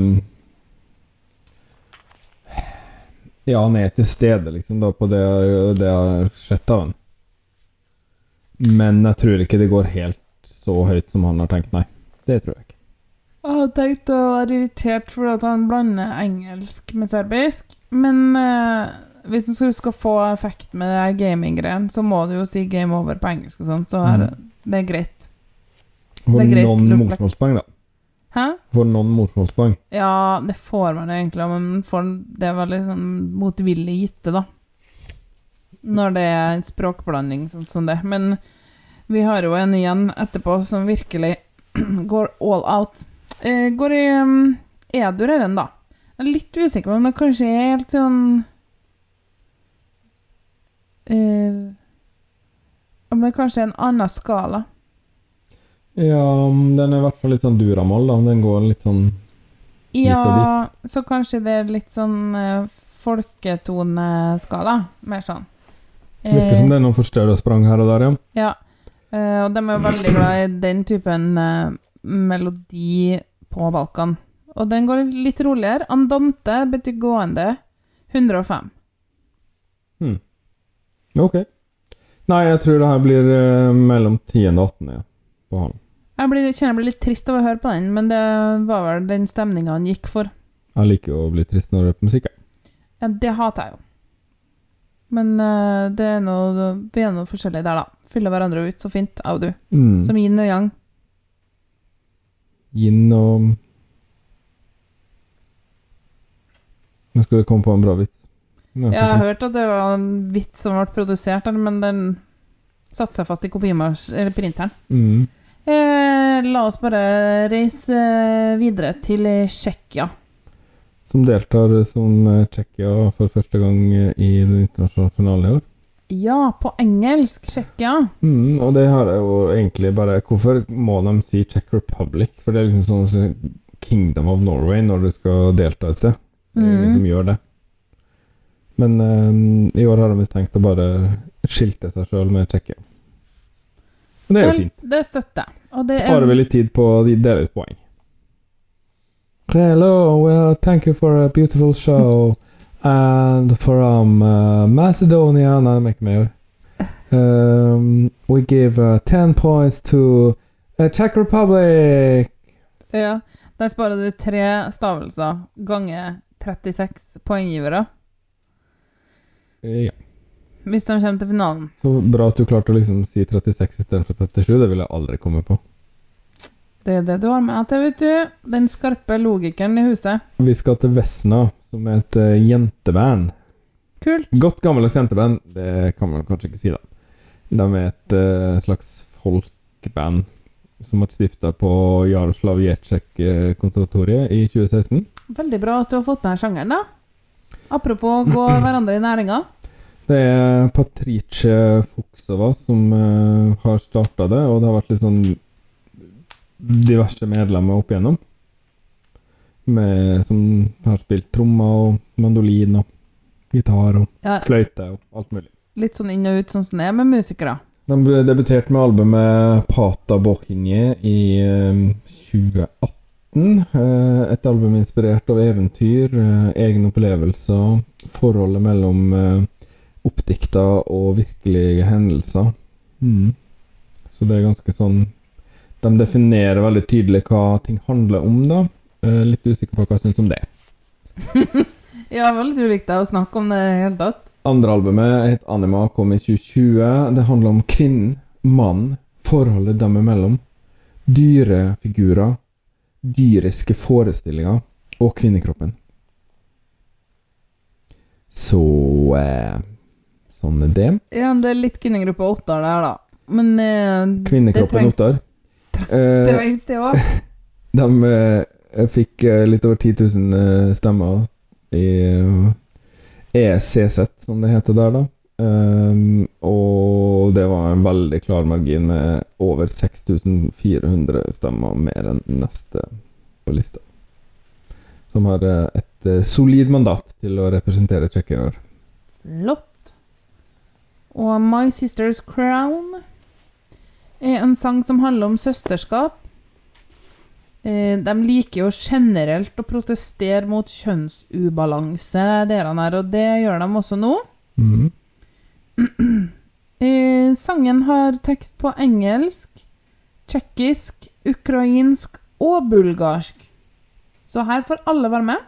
ja, han er til stede liksom da på det jeg har sett av han. Men jeg tror ikke det går helt så høyt som han har tenkt, nei. Det tror jeg ikke. Jeg har tenkt å være irritert for at han blander engelsk med serbisk, men hvis du skal få effekt med det her gaming-greien, så må du jo si game over på engelsk og sånn, så det er greit. For noen morsmålspoeng da. Hæ? For noen morsmålspoeng. Ja, det får man egentlig, men det var litt sånn motvillig gitte da. Når det er en språkblanding sånn som det. Men vi har jo en igjen etterpå som virkelig går all out. Går i Edur-eren da. Jeg er litt usikker på om det kanskje er helt sånn om det kanskje er en annen skala. Ja, den er i hvert fall litt sånn duramoll da. Den går litt sånn hit og dit. Ja, så kanskje det er litt sånn folketoneskala, mer sånn. Virker som det er noen forstørre sprang her og der, ja. Ja, og de er veldig glad i den typen melodi på Balkan. Og den går litt roligere. Andante betyr gående 105. Ok. Nei, jeg tror det her blir mellom 10. og 18. Ja, på han. Jeg kjenner jeg blir litt trist av å høre på den, men det var vel den stemningen han gikk for. Jeg liker jo å bli trist når det er på musikk. Ja, det hater jeg jo. Men det er vi er noe forskjellig der da. Fyller hverandre ut så fint, av du. Som yin og yang. Yin og... Nå skulle det komme på en bra vits. Jeg har hørt at det var en vits som ble produsert der, men den satte seg fast i printeren. La oss bare reise videre til Tsjekkia. Som deltar som Tsjekkia for første gang i den internasjonale finalen i år. Ja, på engelsk, Tsjekkia. Og det her er jo egentlig bare... Hvorfor må de si Czech Republic? For det er liksom sånn Kingdom of Norway når du skal delta et sted. Det er ingen som gjør det. Men i år har de tenkt å bare skilte seg selv med Tsjekkia. Og det er jo fint. Det støtter jeg. Sparer vi litt tid på de deler ut poeng. Hello, well, thank you for a beautiful show. And from Macedonia, nei, det er ikke mer. We give 10 points to Czech Republic. Ja, der sparer du 3 stavelser gange 36 poenggivere. Ja. Hvis de kommer til finalen. Så bra at du klarte å liksom si 36 i stedet for 37, det vil jeg aldri komme på. Det er det du har med til, vet du. Den skarpe logikeren i huset. Vi skal til Vesna, som er et jenteband. Kult. Godt gammeldags jenteband, det kan man kanskje ikke si da. De er et slags folkeband som ble stiftet på Jaroslav Jersek-konservatoriet i 2016. Veldig bra at du har fått med sjangeren da. Apropos gå hverandre i næringa. Det er Patrice Fuksova som har startet det, og det har vært litt sånn diverse medlemmer opp igjennom. Som har spilt trommer og mandolin og gitar og fløyte og alt mulig. Litt sånn inn og ut sånn som det er med musikere. De ble debutert med albumet Pata Bohinje i 2018. Et album inspirert av eventyr, egne opplevelser, forholdet mellom oppdikta og virkelige hendelser. Så det er ganske sånn... De definerer veldig tydelig hva ting handler om da. Litt usikker på hva jeg synes om det. Ja, veldig ulikt deg å snakke om det helt tatt. Andre albumet het Anima, kom i 2020. Det handler om kvinnen, mann, forholdet dem imellom. dyrefigurer, dyriske forestillinger og kvinnekroppen. Så sånn er det. Ja, det er litt kvinnegruppa Ottar der da. Men kvinnekroppen Ottar. Trengs det også. De fikk litt over 10 000 stemmer i ECZ, som det heter der da. Og det var en veldig klar margin med over 6400 stemmer mer enn neste på lista, som har et solid mandat til å representere Tsjekkia. Flott. Og My Sister's Crown er en sang som handler om søsterskap. De liker jo generelt å protestere mot kjønnsubalanse der her, og det gjør de også nå. Sangen har tekst på engelsk, tsjekkisk, ukrainsk og bulgarsk. Så her får alle være med.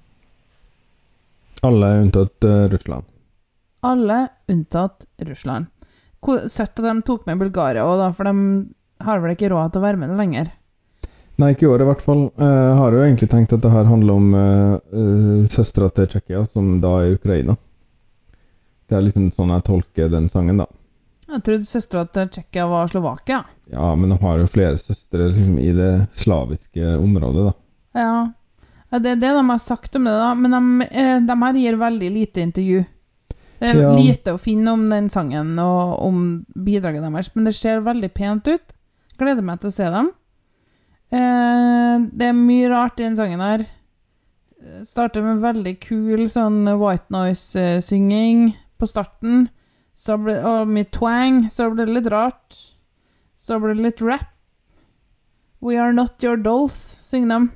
Alle unntatt Russland. Alle unntatt Russland. Søtt at de tok med Bulgaria også da, for de har vel ikke råd til å være med lenger. Nei, ikke i år i hvert fall. Jeg har jo egentlig tenkt at det her handler om søstra til Tsjekkia, som da er Ukraina. Det er liksom sånn jeg tolker den sangen da. Jeg trodde søstra til Tsjekkia var Slovakia. Ja, men de har jo flere søstre liksom, i det slaviske området da. Ja, det er det de har sagt om det da, men de her gir veldig lite intervju. Det er lite å finne om den sangen og om bidraget deres, men det ser veldig pent ut. Gleder meg til å se dem. Det er mye rart i den sangen her. Starter med veldig kul sånn white noise synging på starten, så og mye twang, så blir det litt rart, så blir det litt rap. We are not your dolls, synger de.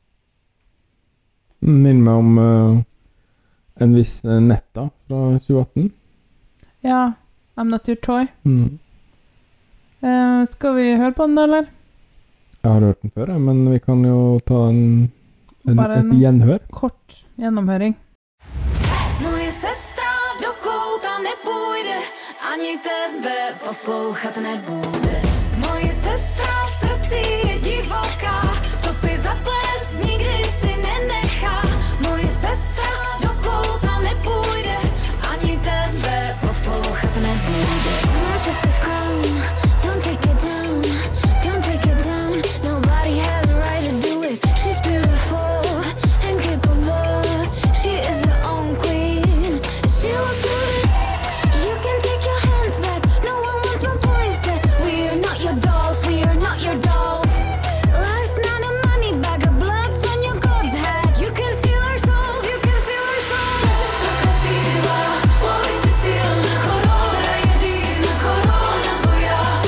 Minner meg om en viss Netta fra 2018. Ja, I'm not your toy. Skal vi høre på den da, eller? Jeg har hørt den før, men vi kan jo ta et gjenhør. Kort gjennomhøring. Moje sestra do kouta nepůjde, ani tebe poslouchat nebude. Moje sestra v srdci je divoká, co by zaplést nikdy si nenechá. Moje sestra do kouta nepůjde, ani tebe poslouchat nebude. My sister's crown, don't take it down, don't take it down. Nobody has a right to do it. She's beautiful and capable. She is her own queen. She will do it. You can take your hands back. No one wants my boys dead. We are not your dolls. We are not your dolls. Life's not a money bag of blood's on your God's hat. You can steal our souls. You can steal our souls. Sestra krasива, oj ty silna, chorobra, jedyna korona tvoja.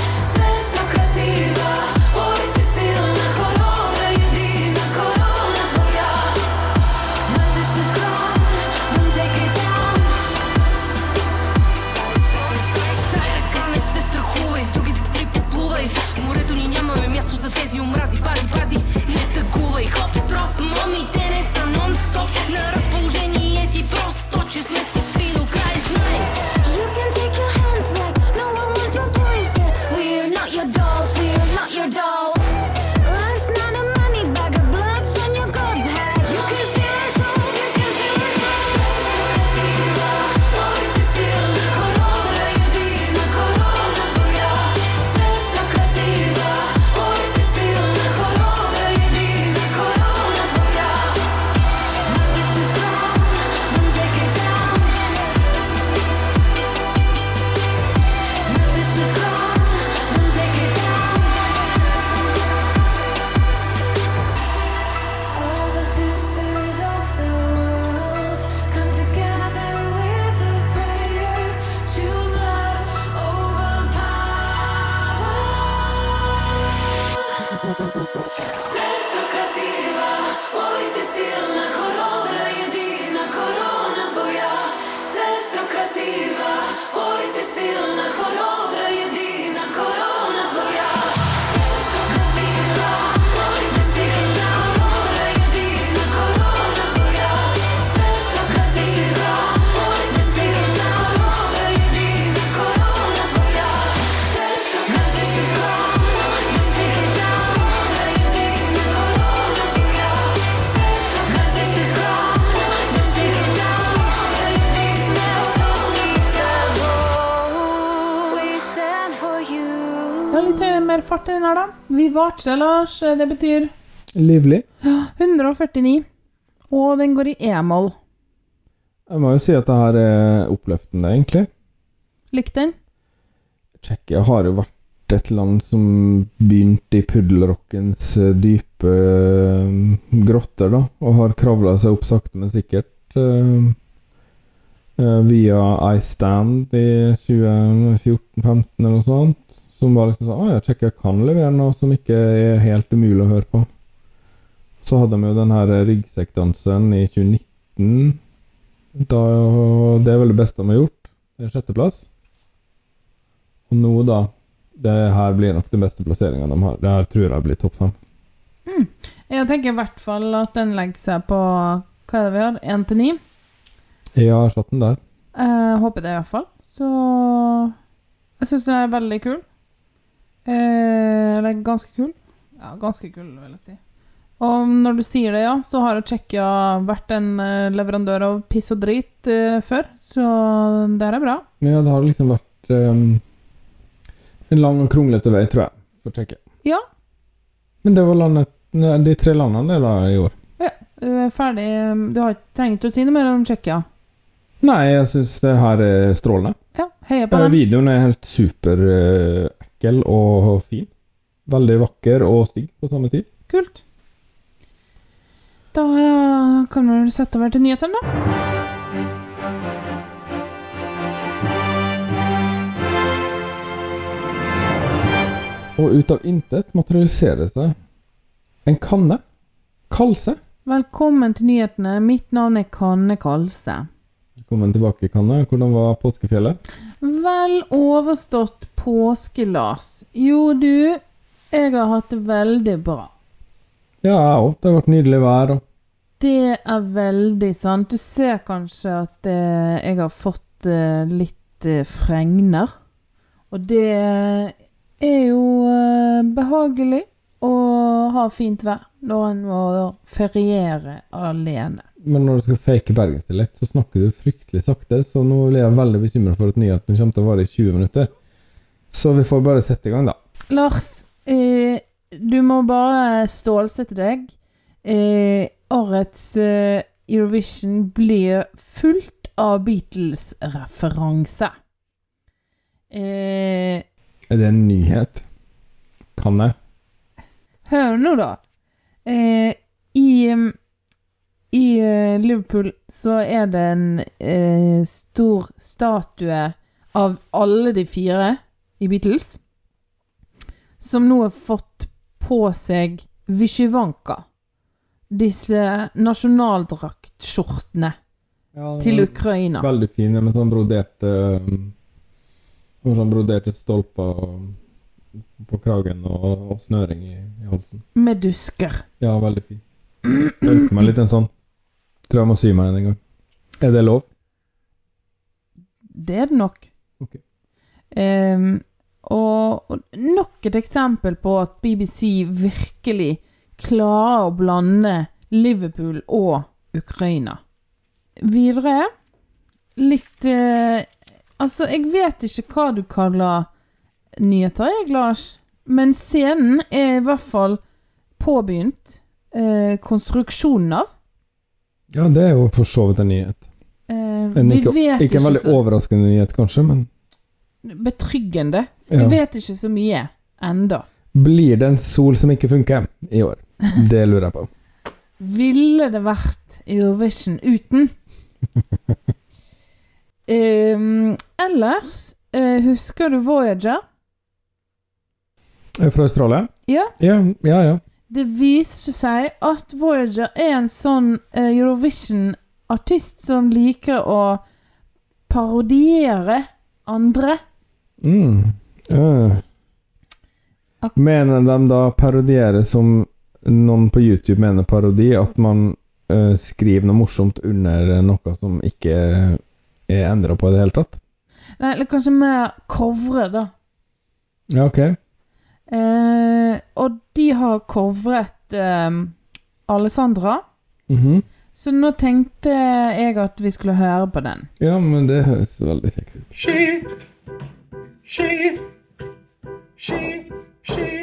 mer fart i den her da. Vivace, Lars, det betyr Livlig. 149. Og den går i E-moll. Jeg må jo si at det her er oppløftende, egentlig. Likte den? Tsjekkia har jo vært et land som begynte i puddelrockens dype grotter, da, og har kravlet seg opp sakte, men sikkert via iStand i 2014-15 eller noe sånt, som var liksom sånn, ja, Tsjekkia kan levere noe som ikke er helt umulig å høre på. Så hadde de jo den her ryggsekkdanseren i 2019, da, det er vel det beste de har gjort, det er 6. plass. Og nå da, det her blir nok den beste plasseringen de har. Det her tror jeg blir topp 5. Jeg tenker i hvert fall at den legger seg på, hva er det vi har, 1-9? Ja, jeg har satt den der. Håper det i hvert fall. Så jeg synes den er veldig kul. Eller ganske kul. Ja, ganske kul vil jeg si. Og når du sier det, ja, så har Tsjekkia vært en leverandør av piss og drit før, så det er bra. Ja, det har liksom vært en lang og kronglete vei, tror jeg, for Tsjekkia. Ja. Men det var de 3 landene da i år. Ja, du er ferdig. Du trenger ikke å si noe mer om Tsjekkia. Nei, jeg synes det her er strålende. Ja, heier på den. Videoen er helt super ekkel og fin. Veldig vakker og stygg på samme tid. Kult. Da kan vi sette over til nyhetene da. Og ut av intet materialiserer seg en kanne. Kalse. Velkommen til nyhetene. Mitt navn er Kanne Kalse. Velkommen tilbake, Kanne. Hvordan var påskefjellet? Vel overstått påskelas. Jo du, jeg har hatt det veldig bra. Ja, jeg også. Det har vært nydelig vær. Det er veldig sant. Du ser kanskje at jeg har fått litt fregner. Og det er jo behagelig å ha fint vær når en må feriere alene. Men når du skal fake bergensdialekt, så snakker du fryktelig sakte, så nå blir jeg veldig bekymret for at nyheten kommer til å vare i 20 minutter. Så vi får bare sette i gang da. Lars, du må bare stålsette deg. Årets Eurovision blir fullt av Beatles-referanse. Er det en nyhet? Kan jeg? Hør nå da. I Liverpool så er det en stor statue av alle de 4 i Beatles, som nå har fått på seg Vyshyvanka. Disse nasjonaldraktskjortene til Ukraina. Veldig fine med sånn broderte stolper på kragen og snøring i halsen. Med dusker. Ja, veldig fin. Jeg ønsker meg litt en sånn. Tror jeg må sy meg en gang. Er det lov? Det er det nok. Ok. Og nok et eksempel på at BBC virkelig klarer å blande Liverpool og Ukraina. Videre, litt altså, jeg vet ikke hva du kaller nyheter, Lars, men scenen er i hvert fall påbegynt. Konstruksjonen av. Ja, det er jo for så vidt en nyhet. Ikke en veldig overraskende nyhet, kanskje, men betryggende. Vi vet ikke så mye enda. Blir det en sol som ikke funker i år? Det lurer jeg på. Ville det vært Eurovision uten? Ellers, husker du Voyager? Fra Australia? Ja. Ja. Det viser seg at Voyager er en sånn Eurovision-artist som liker å parodiere andre. Mener de da parodiere som noen på YouTube mener parodi, at man skriver noe morsomt under noe som ikke er endret på i det hele tatt? Nei, eller kanskje mer covre da. Ja, ok. Og de har covret Alessandra. Så nå tenkte jeg at vi skulle høre på den. Ja, men det høres veldig kjekt ut. She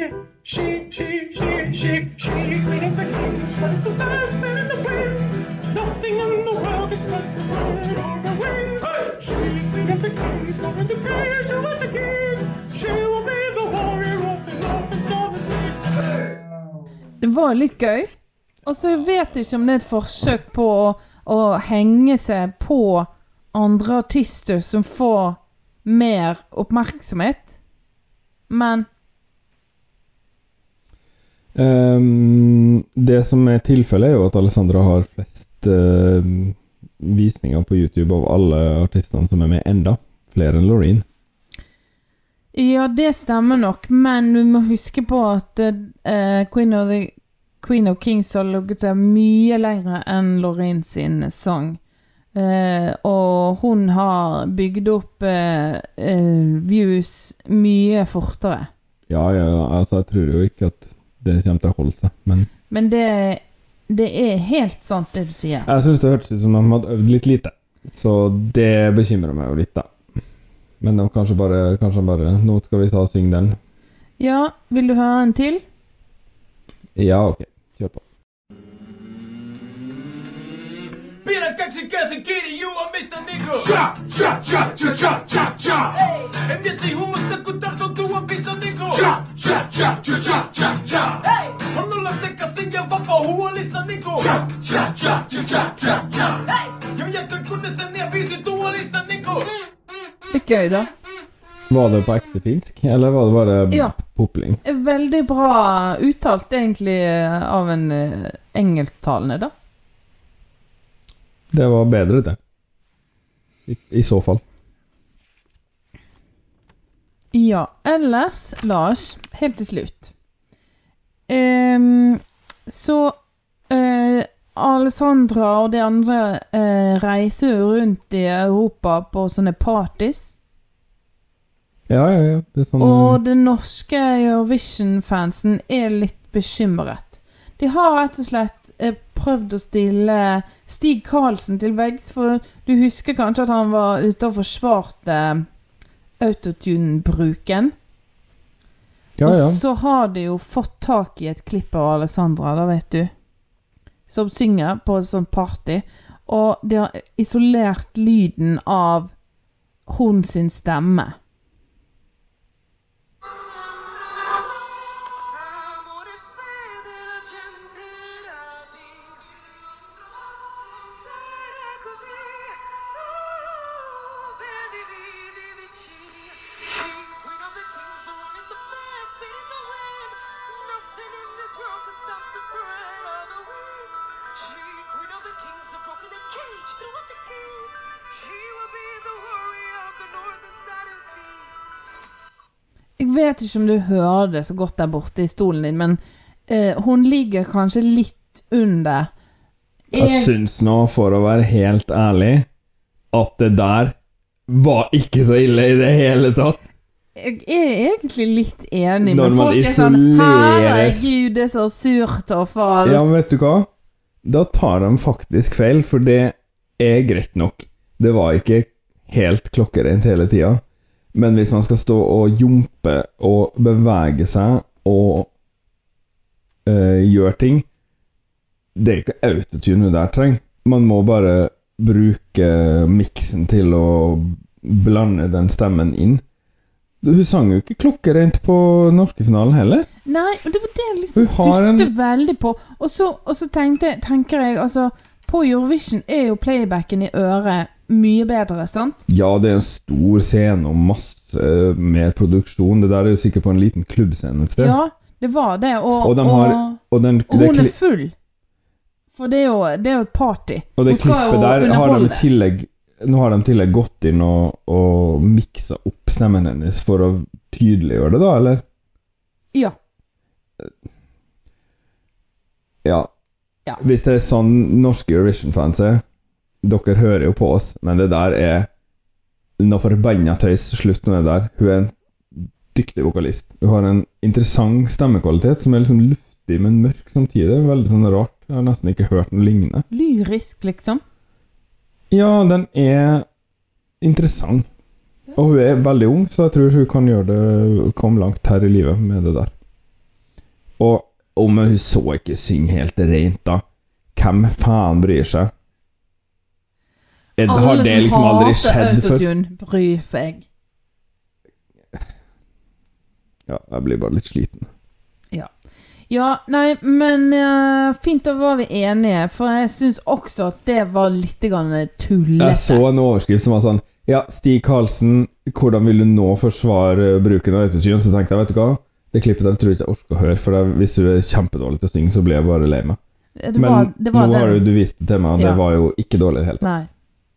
keys, with the keys, who with the keys. She will be the warrior of the open seven seas. Det var litt gøy. Og så vet jeg ikke om det er et forsøk på å henge seg på andre artister som får mer oppmerksomhet. Men det som er tilfellet er jo at Alessandra har flest visninger på YouTube av alle artistene som er med enda, flere enn Loreen. ja, det stemmer nok, men du må huske på at Queen of Kings har ligget der mye lenger enn Loreen sin sang. Og hun har bygd opp views mye fortere. Ja, altså jeg tror jo ikke at det kommer til å holde seg, men det er helt sant det du sier. Jeg synes det hørtes ut som de hadde øvd litt lite, så det bekymrer meg jo litt da. Men de kanskje bare nå skal vi ta og synge den. Ja, vil du høre en til? Ja, ok, kjør på. Pidän käsi kiinni, you on Mr. Nigga. Cha, cha, cha, cha, cha, cha, cha. En mieti hummusta, kun tartoutuu on Mr. Nigga. Cha, cha, cha, cha, cha, cha, cha. On olla sekaisin ja vapaa huolista Nigga. Cha, cha, cha, cha, cha, cha, cha. Ja jätän kunnes en ja viisi tuolista Nigga. Det er gøy da. Var det på ekte finsk, eller var det bare popling? Veldig bra uttalt egentlig av en engelsktalende da. Det var bedre det. I så fall. Ja, ellers, Lars, helt til slutt. Så Alessandra og de andre reiser jo rundt i Europa på sånne parties. Ja. Det er sånn... Og den norske Eurovision-fansen er litt bekymret. De har rett og slett prøvd å stille Stig Karlsen til veggs, for du husker kanskje at han var ute og forsvarte autotune-bruken. Ja. Og så har de jo fått tak i et klipp av Alessandra, da vet du, som synger på et sånt party, og de har isolert lyden av hun sin stemme. Jeg vet ikke om du hører det så godt der borte i stolen din, men hun ligger kanskje litt under. Jeg synes nå, for å være helt ærlig, at det der var ikke så ille i det hele tatt. Jeg er egentlig litt enig, når men folk er sånn, herregud, det er så surt og falskt. Ja, men vet du hva? Da tar de faktisk feil, for det er greit nok. Det var ikke helt klokkerent hele tiden. Men hvis man skal stå og jumpe og bevege seg og gjøre ting, det er ikke autotune der trenger. Man må bare bruke miksen til å blande den stemmen inn. Hun sang jo ikke klokkerent på norske finalen heller. Nei, og det var det jeg liksom stusste veldig på. Og så tenker jeg, altså, på Eurovision er jo playbacken i øret mye bedre, sant? Ja, det er en stor scene og masse mer produksjon. Det der er jo sikkert på en liten klubbscene et sted. Ja, det var det. Og hun er full. For det er jo et party. Og det klippet der har de i tillegg. Nå har de i tillegg gått inn og mikset opp stemmen hennes for å tydeliggjøre det da, eller? Ja. Ja. Hvis det er sånn norske Eurovision-fans er, dere hører jo på oss, men det der er noe forbannet tøys. Slutt med det der. Hun er en dyktig vokalist. Hun har en interessant stemmekvalitet som er liksom luftig, men mørk samtidig. Veldig sånn rart. Jeg har nesten ikke hørt noe lignende. Lyrisk, liksom? Ja, den er interessant. Og hun er veldig ung, så jeg tror hun kan komme langt her i livet med det der. Og om hun så ikke synger helt rent da, hvem faen bryr seg? Har det liksom aldri skjedd før? Autotune bryr seg. Ja, jeg blir bare litt sliten. Ja, nei, men fint da var vi enige, for jeg synes også at det var litt tullete. Jeg så en overskrift som var sånn: ja, Stig Karlsen, hvordan vil du nå forsvare bruken av autotune? Så tenkte jeg, vet du hva? Det klippet der tror jeg ikke jeg orker å høre, for hvis du kjempedårlig til å synge, så blir jeg bare lei meg. Men nå har du vist det til meg, og det var jo ikke dårlig i det hele tatt.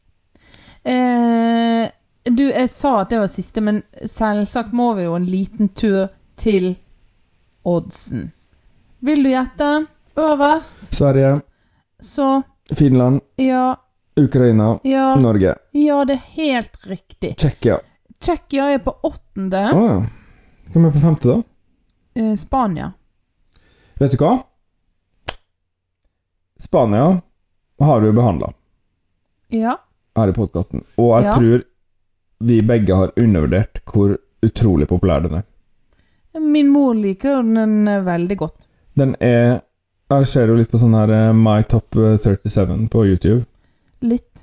Nei. Jeg sa at det var siste, men selvsagt må vi jo en liten tur til oddsen. Vil du gjette? Øverst? Sverige. Så Finland. Ja. Ukraina. Ja. Norge. Ja, det er helt riktig. Tsjekkia er på 8. Ja. Hvem er på 5. da? Spania. Vet du hva? Spania har du behandlet. Ja. Her i podcasten. Og jeg tror vi begge har undervurdert hvor utrolig populær den er. Min mor liker den veldig godt. Den er... Jeg ser jo litt på sånn her My Top 37 på YouTube. Litt.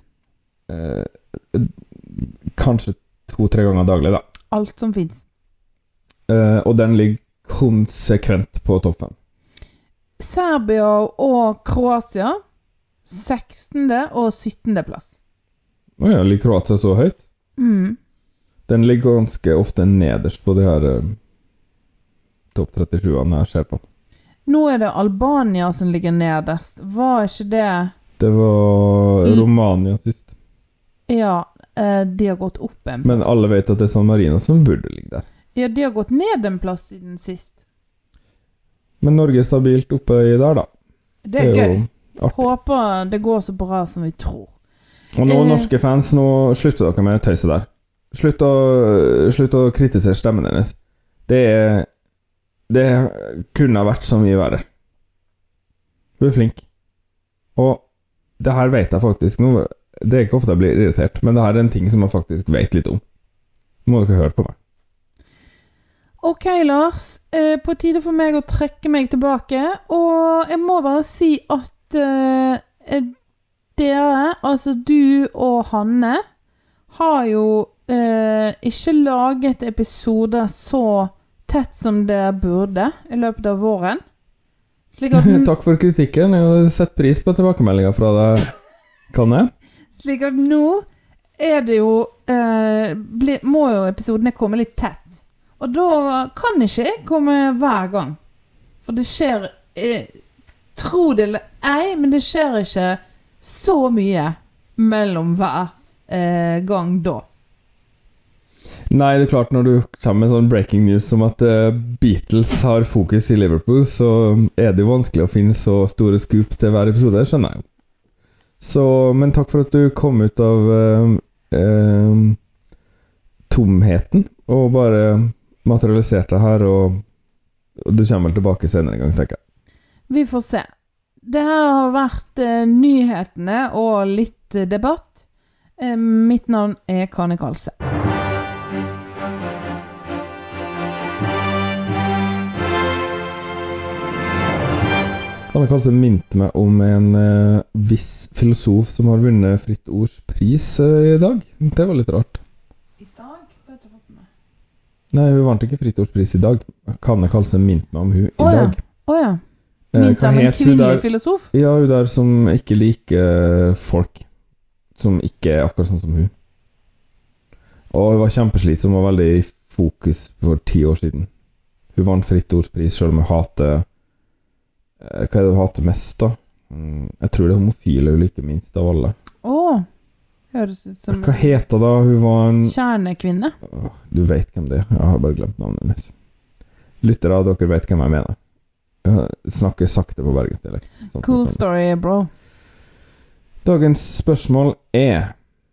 Kanskje 2-3 ganger daglig, da. Alt som finnes. Og den ligger konsekvent på topp 5. Serbia og Kroatia 16. og 17. plass. Åja, ligger Kroatia så høyt? Den ligger ganske ofte nederst på de her topp 37-ene jeg ser på. Nå er det Albania som ligger nederst. Var ikke det... Det var Romania sist. Ja, de har gått opp en plass. Men alle vet at det er San Marino som burde ligge der. Ja, de har gått ned en plass siden sist. Men Norge er stabilt oppe i der, da. Det er gøy. Håper det går så bra som vi tror. Og nå, norske fans, nå slutter dere med tøyset der. Slutt å kritisere stemmen deres. Det kunne ha vært så mye verre. Du er flink. Og det her vet jeg faktisk nå. Det er ikke ofte jeg blir irritert, men det her er en ting som jeg faktisk vet litt om. Nå må dere høre på meg. Ok, Lars. På tide for meg å trekke meg tilbake. Og jeg må bare si at dere, altså du og Hanne, har jo ikke laget episoder så tett som det burde i løpet av våren. Takk for kritikken. Jeg har sett pris på tilbakemeldingen fra deg, Kanne. Slik at nå er det jo må jo episodene komme litt tett. Og da kan ikke jeg komme hver gang. For det skjer tro det eller ei, men det skjer ikke så mye mellom hver gang da. Nei, det er klart, når du kommer med sånn breaking news om at Beatles har fokus i Liverpool, så er det jo vanskelig å finne så store scoop til hver episode, skjønner jeg jo. Så, men takk for at du kom ut av tomheten, og bare materialiserte her, og du kommer vel tilbake senere en gang, tenker jeg. Vi får se. Det her har vært nyhetene og litt debatt. Mitt navn er Kane Kalse. Kane Kalse minte meg om en viss filosof som har vunnet Fritt Ords pris i dag. Det var litt rart. I dag? Det har jeg ikke fått med. Nei, hun vant ikke Fritt Ords pris i dag. Kane Kalse minte meg om hun i dag. Åja. Minte om en kvinnelig filosof? Ja, hun der som ikke liker folk. Som ikke er akkurat sånn som hun. Og hun var kjempeslitsom og veldig i fokus for 10 år siden. Hun vant Fritt Ords pris, selv om hun hater... Hva er det hun hater mest da? Jeg tror det er homofile hun liker minst av alle. Høres ut som... Hva heter da? Hun var en... Kjernekvinne. Du vet hvem det er. Jeg har bare glemt navnet hennes. Lyttere av dere vet hvem jeg mener. Jeg snakker sakte på bergensdialekt. Cool story, bro. Dagens spørsmål er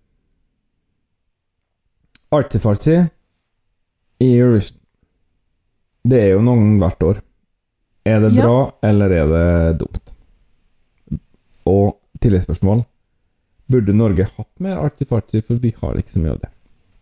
Artifarty i Eurovision. Det er jo noen hvert år. Er det bra, eller er det dumt? Og tilleggsspørsmål. Burde Norge hatt mer Artifarty, for vi har ikke så mye av det?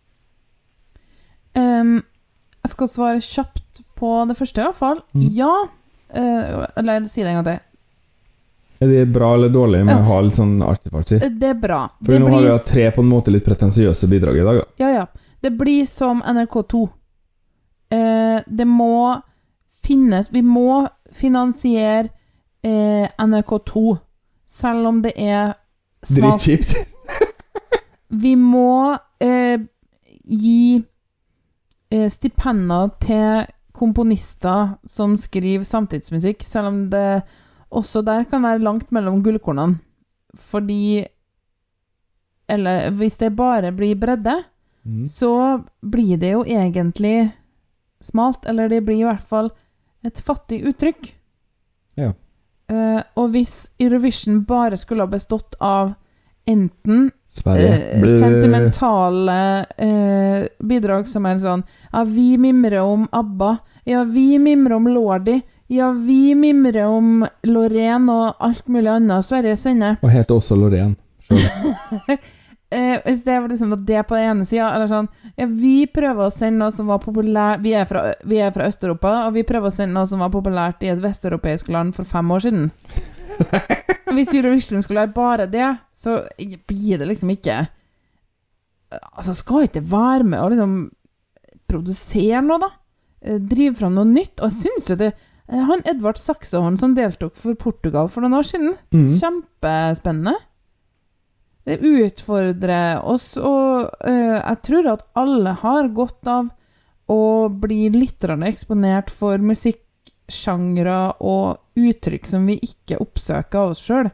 Jeg skal svare kjapt på det første i hvert fall. Ja. Eller si det en gang til. Er det bra eller dårlig med å ha litt sånn artsy-fartsy? Det bra. For nå har vi hatt 3 på en måte litt pretensiøse bidrag i dag, da. Ja. Det blir som NRK2. Det må finnes... Vi må finansiere NRK2, selv om det er smalt. Dritkjipt. Vi må gi stipender til komponister som skriver samtidsmusikk, selv om det også der kan være langt mellom gullkornene. Fordi eller hvis det bare blir bredde, så blir det jo egentlig smalt, eller det blir i hvert fall et fattig uttrykk. Ja. Og hvis Eurovision bare skulle ha bestått av enten sentimentale bidrag som er sånn, ja, vi mimrer om ABBA, ja, vi mimrer om Lordi, ja, vi mimrer om Loreen og alt mulig annet Sverige sender. Og heter også Loreen, selv. Hvis det var liksom det på den ene siden, eller sånn, ja, vi prøver å sende noe som var populært, vi er fra Østeuropa, og vi prøver å sende noe som var populært i et vesteuropeisk land for 5 år siden. Hvis Eurovision skulle være bare det, så blir det liksom ikke, altså skal ikke være med å liksom produsere noe da, drive fram noe nytt, og jeg synes jo det, han Edvard Saxehorn som deltok for Portugal for noen år siden, kjempespennende. Det utfordrer oss, og jeg tror at alle har godt av å bli litt eksponert for musikksjangre og uttrykk som vi ikke oppsøker av oss selv.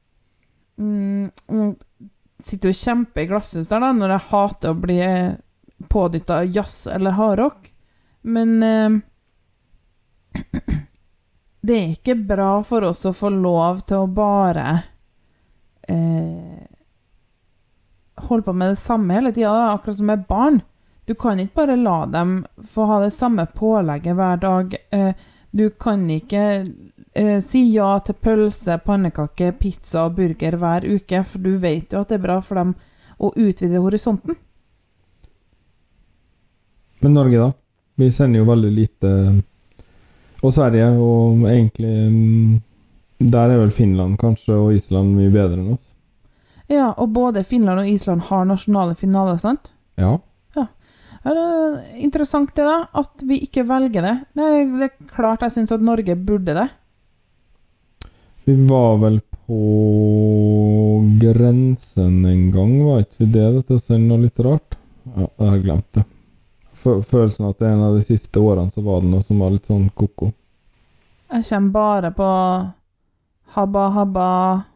Sitter jo kjempe i glasshus der da, når jeg hater å bli pådyttet av jazz eller hardrock. Men det er ikke bra for oss å få lov til å bare holde på med det samme hele tiden, da, akkurat som med barn. Du kan ikke bare la dem få ha det samme pålegget hver dag. Du kan ikke si ja til pølse, pannekake, pizza og burger hver uke, for du vet jo at det er bra for dem å utvide horisonten. Men Norge da? Vi sender jo veldig lite, og Sverige, og egentlig der er vel Finland kanskje, og Island mye bedre enn oss. Ja, og både Finland og Island har nasjonale finaler, sant? Ja. Er det interessant det da, at vi ikke velger det? Det er klart jeg synes at Norge burde det. Vi var vel på grensen en gang, var ikke vi det? Til å sende noe litt rart? Ja, jeg har glemt det. Følelsen at det en av de siste årene så var det noe som var litt sånn koko. Jeg kommer bare på Habba Habba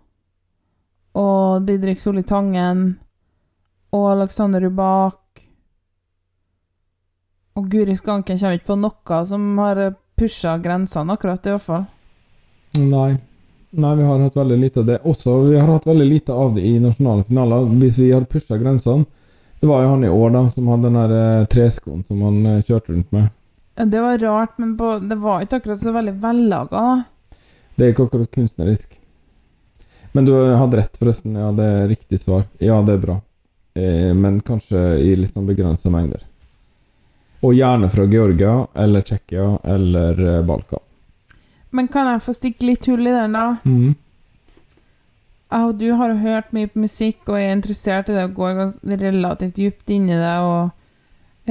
og Didrik Solli Tangen og Alexander Rybak og Guri Skanken kommer ikke på noe som har pushet grensene akkurat i hvert fall. Nei, vi har hatt veldig lite av det. Også, vi har hatt veldig lite av det i nasjonale finaler. Hvis vi har pushet grensene, det var jo han i år da, som hadde den der treskoen som han kjørte rundt med. Ja, det var rart, men det var ikke akkurat så veldig vellaget da. Det er ikke akkurat kunstnerisk. Men du hadde rett forresten, ja, det er riktig svar. Ja, det er bra. Men kanskje i litt sånn begrenset mengder. Og gjerne fra Georgia, eller Tsjekkia, eller Balkan. Men kan jeg få stikke litt hull i den da? Du har hørt mye på musikk, og er interessert i det, og går relativt djupt inn i det, og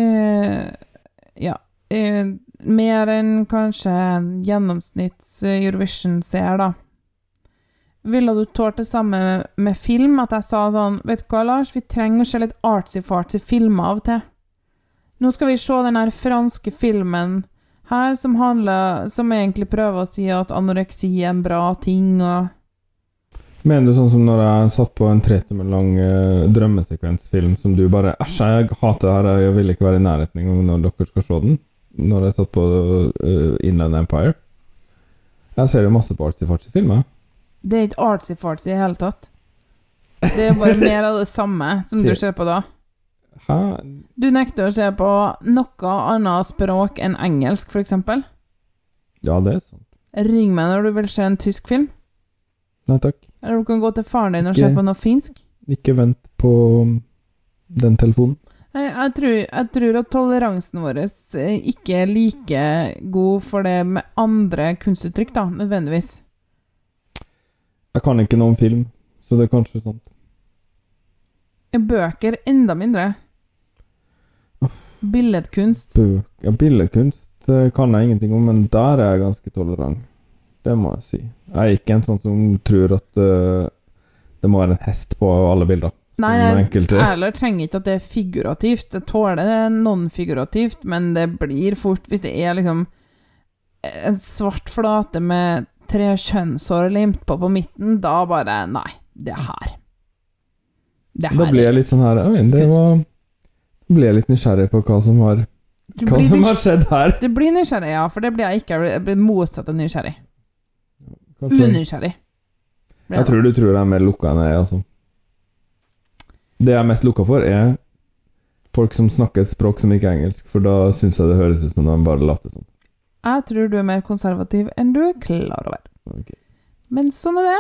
mer enn kanskje gjennomsnitts Eurovision ser da. Ville du tålt det samme med film, at jeg sa sånn, vet du hva Lars, vi trenger å se litt artsy-fartsy filmer av til. Nå skal vi se den her franske filmen her, som egentlig prøver å si at anoreksi er en bra ting, og... Mener du sånn som når jeg satt på en 3 timer lang drømmesekvensfilm, som du bare, jeg hater det her, jeg vil ikke være i nærheten en gang når dere skal se den, når jeg satt på Inland Empire. Jeg ser jo masse på artsy-fartsy filmer. Det er ikke artsy-fartsy i hele tatt. Det er bare mer av det samme som du ser på da. Hæ? Du nekter å se på noe annet språk enn engelsk, for eksempel. Ja, det er sant. Ring meg når du vil se en tysk film. Nei, takk. Eller du kan gå til faren din og se på noe finsk. Ikke vent på den telefonen. Jeg tror at toleransen vår ikke er like god for det med andre kunstuttrykk da, nødvendigvis. Jeg kan ikke noe om film, så det er kanskje sånt. Bøker enda mindre. Billedkunst. Ja, billedkunst kan jeg ingenting om, men der er jeg ganske tolerant. Det må jeg si. Jeg er ikke en sånn som tror at det må være en hest på alle bilder. Nei, jeg trenger ikke at det er figurativt. Jeg tåler det non-figurativt, men det blir fort, hvis det er liksom en svart flate med 3 kjønnshår limt på midten, da bare, nei, det her. Da blir jeg litt sånn her, blir jeg litt nysgjerrig på hva som har skjedd her. Du blir nysgjerrig, ja, for det blir jeg ikke. Jeg blir motsatt av nysgjerrig. Unysgjerrig. Jeg tror du tror jeg er mer lukket enn jeg, altså. Det jeg er mest lukket for er folk som snakker et språk som ikke er engelsk, for da synes jeg det høres ut som de bare later sånn. Jeg tror du er mer konservativ enn du er klar over. Okay. Men sånn er det.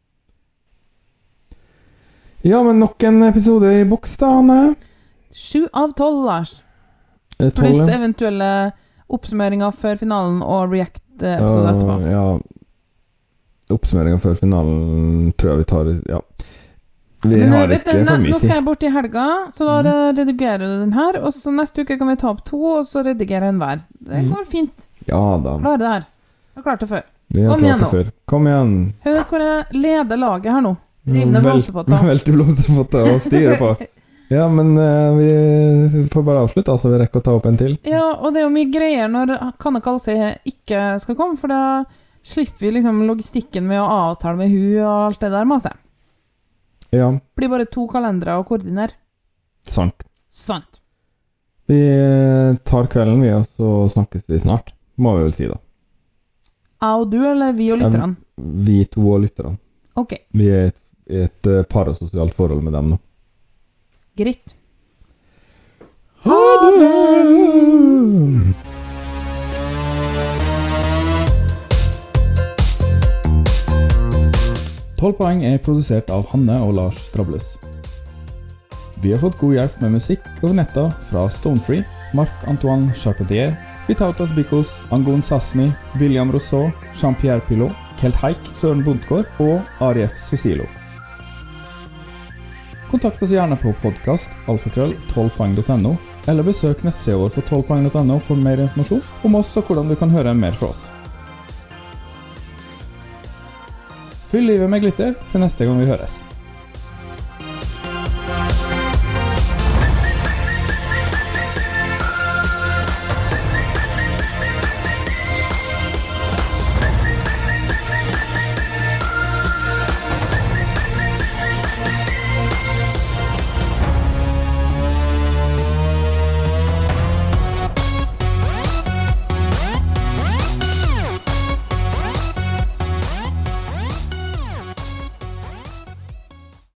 Ja, men nok en episode i boks da, Anne. 7 av 12, Lars. 12, pluss eventuelle oppsummeringer før finalen og React-episode etterpå. Ja, oppsummeringer før finalen tror jeg vi tar, ja. Vi har ikke for mye tid. Nå skal jeg bort i helga, så da redigerer du den her, og så neste uke kan vi ta opp 2, og så redigerer en hver. Det går fint. Ja da. Klarer det her. Jeg har klart det før. Kom igjen nå. Kom igjen. Hør hvor jeg leder laget her nå. Rivende blomsterpotter. Velte blomsterpotter og styrer på. Ja, men vi får bare avslutte, så vi rekker å ta opp en til. Ja, og det er jo mye greier når Kanne Kalse ikke skal komme, for da slipper vi liksom logistikken med å avtale med hun og alt det der masse. Ja. Blir bare 2 kalendere å koordinere. Sant. Vi tar kvelden vi, og så snakkes vi snart. Må vi vel si da. Jeg og du, eller vi og lytterne? Vi 2 og lytterne. Ok. Vi er i et parasosialt forhold med dem nå. Greit. Ha det! 12 poeng er produsert av Hanne og Lars Strables. Vi har fått god hjelp med musikk over nettet fra Stonefree, Marc-Antoine Charpentier, Vitautas Bikos, Angon Sasmi, William Rousseau, Jean-Pierre Pilot, Kelt Haik, Søren Bondgaard og Arief Sosilo. Kontakt oss gjerne på podcast @12poeng.no, eller besøk nettsiden vår på 12poeng.no for mer informasjon om oss og hvordan du kan høre mer fra oss. Fyll livet med glitter til neste gang vi høres.